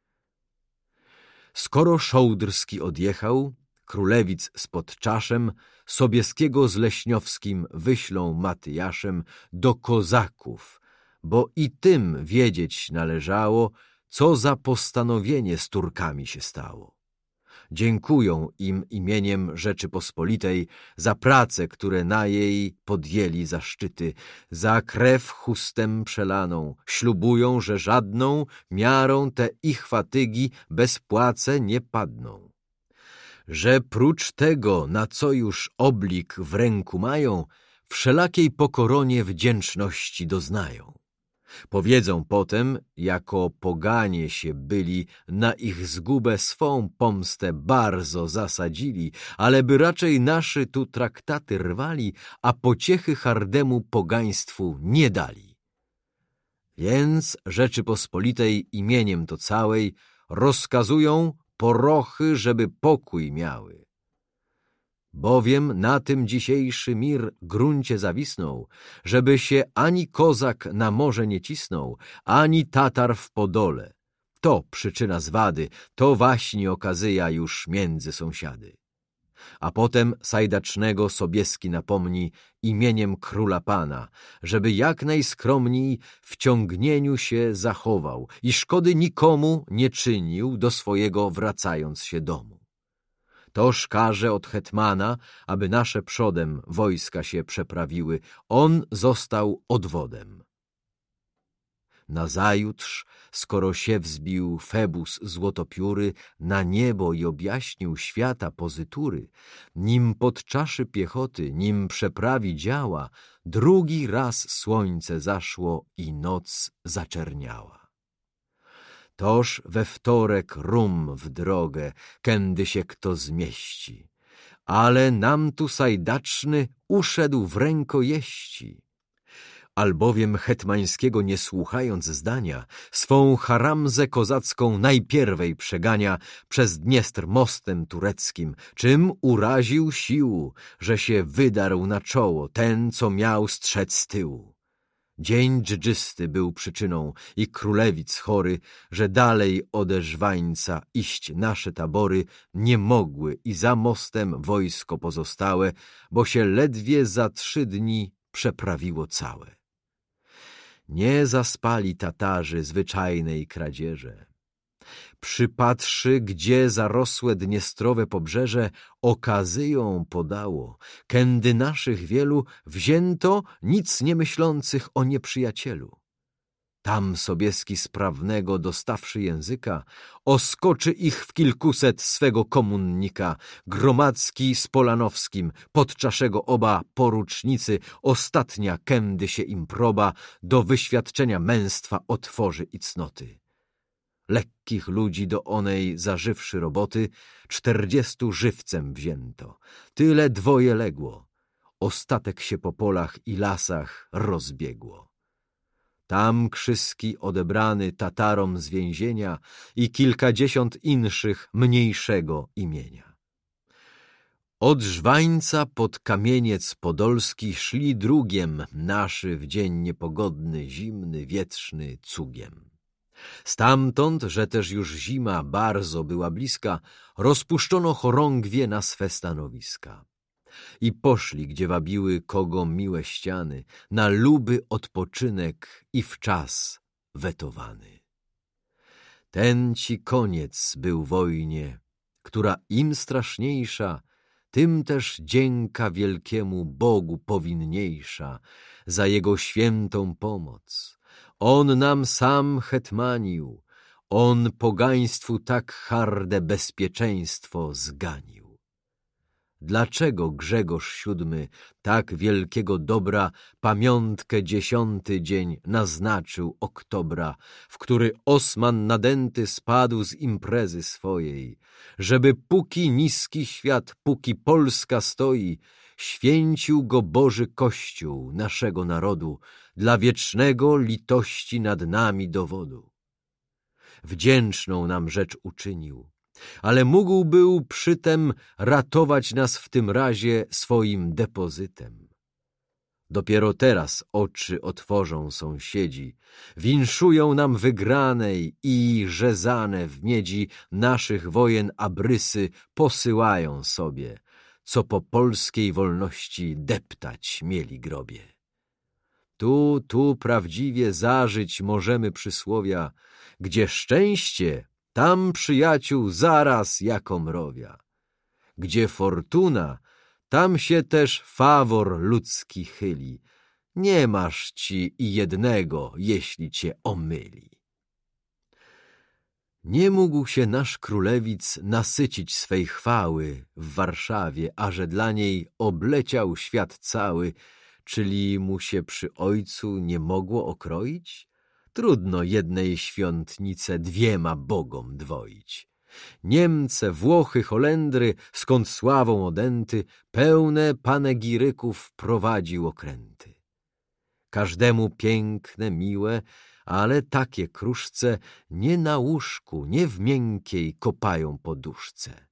Skoro Szołdrski odjechał, Królewic z Podczaszem, Sobieskiego z Leśniowskim wyślą Matyjaszem do kozaków, bo i tym wiedzieć należało, co za postanowienie z Turkami się stało. Dziękują im imieniem Rzeczypospolitej za prace, które na jej podjęli zaszczyty, za krew chustem przelaną, ślubują, że żadną miarą te ich fatygi bez płace nie padną. Że prócz tego, na co już oblik w ręku mają, wszelakiej pokoronie wdzięczności doznają. Powiedzą potem, jako poganie się byli, na ich zgubę swą pomstę bardzo zasadzili, ale by raczej naszy tu traktaty rwali, a pociechy hardemu pogaństwu nie dali. Więc Rzeczypospolitej imieniem to całej rozkazują porochy, żeby pokój miały. Bowiem na tym dzisiejszy mir gruncie zawisnął, żeby się ani kozak na morze nie cisnął, ani Tatar w Podole. To przyczyna zwady, to właśnie okazyja już między sąsiady. A potem Sajdacznego Sobieski napomni imieniem króla pana, żeby jak najskromniej w ciągnieniu się zachował i szkody nikomu nie czynił do swojego wracając się domu. Toż każe od hetmana, aby nasze przodem wojska się przeprawiły, on został odwodem. Nazajutrz, skoro się wzbił Febus złotopióry na niebo i objaśnił świata pozytury, nim podczaszy piechoty, nim przeprawi działa, drugi raz słońce zaszło i noc zaczerniała. Toż we wtorek rum w drogę, kędy się kto zmieści, ale nam tu sajdaczny uszedł w rękojeści. Albowiem hetmańskiego nie słuchając zdania, swą haramzę kozacką najpierwej przegania przez Dniestr mostem tureckim, czym uraził sił, że się wydarł na czoło ten, co miał strzec z tyłu. Dzień dżdżysty był przyczyną i królewic chory, że dalej ode Żwańca iść nasze tabory nie mogły i za mostem wojsko pozostałe, bo się ledwie za trzy dni przeprawiło całe. Nie zaspali Tatarzy zwyczajnej kradzieże. Przypatrzy, gdzie zarosłe dniestrowe pobrzeże okazyją podało, kędy naszych wielu wzięto nic nie myślących o nieprzyjacielu. Tam Sobieski sprawnego dostawszy języka, oskoczy ich w kilkuset swego komunnika, Gromadzki z Polanowskim, podczaszego oba porucznicy, ostatnia kędy się im proba, do wyświadczenia męstwa otworzy i cnoty. Lekkich ludzi do onej zażywszy roboty, czterdziestu żywcem wzięto, tyle dwoje legło, ostatek się po polach i lasach rozbiegło. Tam Krzyski odebrany Tatarom z więzienia i kilkadziesiąt inszych mniejszego imienia. Od Żwańca pod Kamieniec Podolski szli drugiem naszy w dzień niepogodny, zimny, wietrzny cugiem. Stamtąd, że też już zima bardzo była bliska, rozpuszczono chorągwie na swe stanowiska. I poszli, gdzie wabiły kogo miłe ściany, na luby odpoczynek i w czas wetowany. Ten ci koniec był wojnie, która im straszniejsza, tym też dzięka wielkiemu Bogu powinniejsza za Jego świętą pomoc. On nam sam hetmanił, On pogaństwu tak harde bezpieczeństwo zganił. Dlaczego Grzegorz siódmy tak wielkiego dobra pamiątkę dziesiąty dzień naznaczył oktobra, w który Osman nadęty spadł z imprezy swojej, żeby póki niski świat, póki Polska stoi, święcił go Boży Kościół naszego narodu dla wiecznego litości nad nami dowodu. Wdzięczną nam rzecz uczynił, ale mógł był przytem ratować nas w tym razie swoim depozytem. Dopiero teraz oczy otworzą sąsiedzi, winszują nam wygranej i rzezane w miedzi naszych wojen abrysy posyłają sobie, co po polskiej wolności deptać mieli grobie. Tu, tu prawdziwie zażyć możemy przysłowia, gdzie szczęście, tam przyjaciół zaraz jako mrowia. Gdzie fortuna, tam się też fawor ludzki chyli. Nie masz ci i jednego, jeśli cię omyli. Nie mógł się nasz królewic nasycić swej chwały w Warszawie, a że dla niej obleciał świat cały, czyli mu się przy ojcu nie mogło okroić? Trudno jednej świątnice dwiema bogom dwoić. Niemce, Włochy, Holendry, skąd sławą odęty, pełne panegiryków prowadził okręty. Każdemu piękne, miłe, ale takie kruszce nie na łóżku, nie w miękkiej kopają poduszce.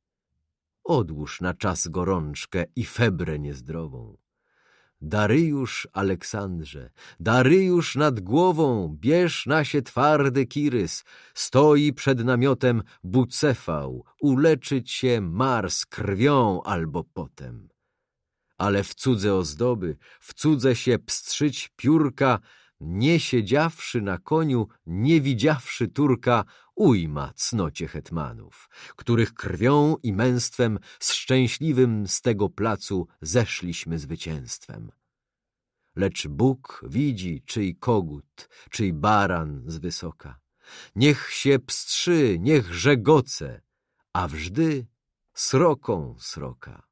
Odłóż na czas gorączkę i febrę niezdrową. Daryjusz, Aleksandrze, Daryjusz nad głową, bierz na się twardy kirys, stoi przed namiotem Bucefał, uleczyć się Mars krwią albo potem. Ale w cudze ozdoby, w cudze się pstrzyć piórka, nie siedziawszy na koniu, nie widziawszy Turka, ujma cnocie hetmanów, których krwią i męstwem z szczęśliwym z tego placu zeszliśmy zwycięstwem. Lecz Bóg widzi, czyj kogut, czyj baran z wysoka. Niech się pstrzy, niech żegoce, a wżdy sroką sroka.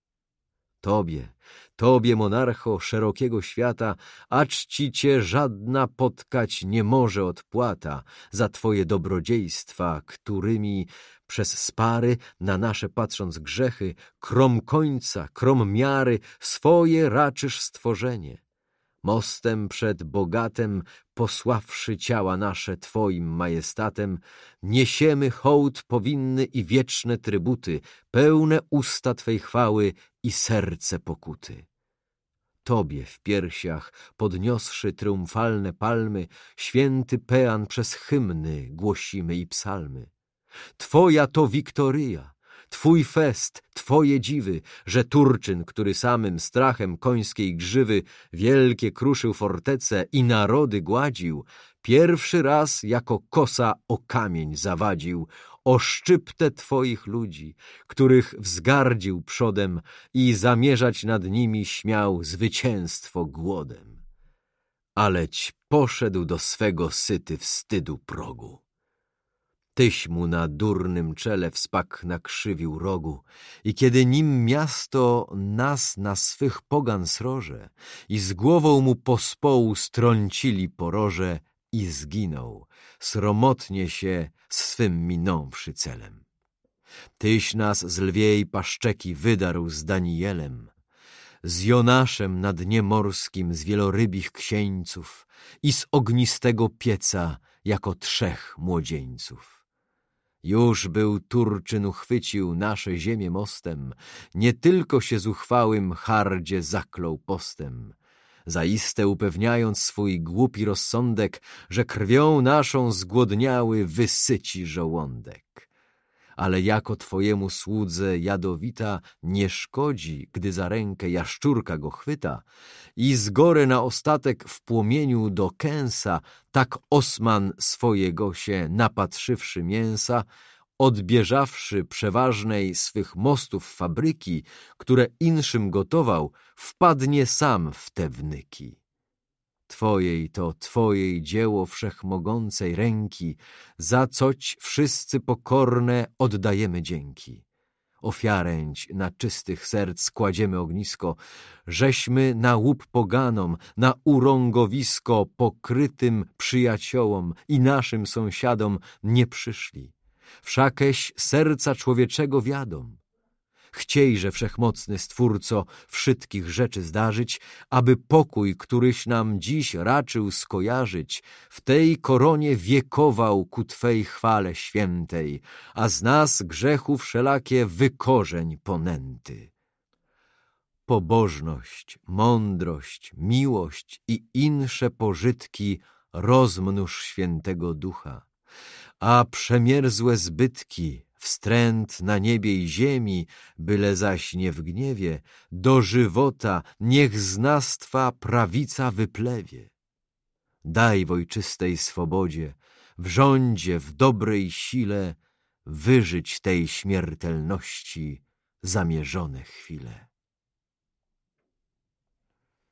Tobie, Tobie, monarcho szerokiego świata, acz ci cię żadna potkać nie może odpłata za Twoje dobrodziejstwa, którymi przez spary, na nasze patrząc grzechy, krom końca, krom miary, swoje raczysz stworzenie. Mostem przed bogatem, posławszy ciała nasze Twoim majestatem, niesiemy hołd powinny i wieczne trybuty, pełne usta Twej chwały i serce pokuty. Tobie w piersiach, podniosszy triumfalne palmy, święty pean przez hymny głosimy i psalmy. Twoja to wiktoryja, Twój fest, Twoje dziwy, że Turczyn, który samym strachem końskiej grzywy wielkie kruszył fortece i narody gładził, pierwszy raz jako kosa o kamień zawadził, o szczyptę Twoich ludzi, których wzgardził przodem i zamierzać nad nimi śmiał zwycięstwo głodem. Aleć poszedł do swego syty wstydu progu. Tyś mu na durnym czele wspak nakrzywił rogu i kiedy nim miasto nas na swych pogan sroże i z głową mu pospołu strącili poroże i zginął, sromotnie się swym minąwszy celem. Tyś nas z lwiej paszczeki wydarł z Danielem, z Jonaszem na dnie morskim z wielorybich księńców i z ognistego pieca jako trzech młodzieńców. Już był Turczyn uchwycił nasze ziemię mostem, nie tylko się zuchwałym hardzie zaklął postem. Zaiste upewniając swój głupi rozsądek, że krwią naszą zgłodniały wysyci żołądek. Ale jako twojemu słudze jadowita nie szkodzi, gdy za rękę jaszczurka go chwyta i z gory na ostatek w płomieniu do kęsa, tak Osman swojego się napatrzywszy mięsa, odbieżawszy przeważnej swych mostów fabryki, które inszym gotował, wpadnie sam w te wnyki. Twojej to Twojej dzieło wszechmogącej ręki, za coć wszyscy pokorne oddajemy dzięki. Ofiaręć na czystych serc kładziemy ognisko, żeśmy na łup poganom, na urągowisko pokrytym przyjaciołom i naszym sąsiadom nie przyszli. Wszakeś serca człowieczego wiadom. Chciejże wszechmocny Stwórco wszystkich rzeczy zdarzyć, aby pokój, któryś nam dziś raczył skojarzyć, w tej koronie wiekował ku Twej chwale świętej, a z nas grzechu wszelakie wykorzeń ponęty. Pobożność, mądrość, miłość i insze pożytki rozmnóż świętego ducha, a przemierzłe zbytki, wstręt na niebie i ziemi, byle zaś nie w gniewie, do żywota niech z nas Twa prawica wyplewie. Daj w ojczystej swobodzie, w rządzie, w dobrej sile, wyżyć tej śmiertelności zamierzone chwile.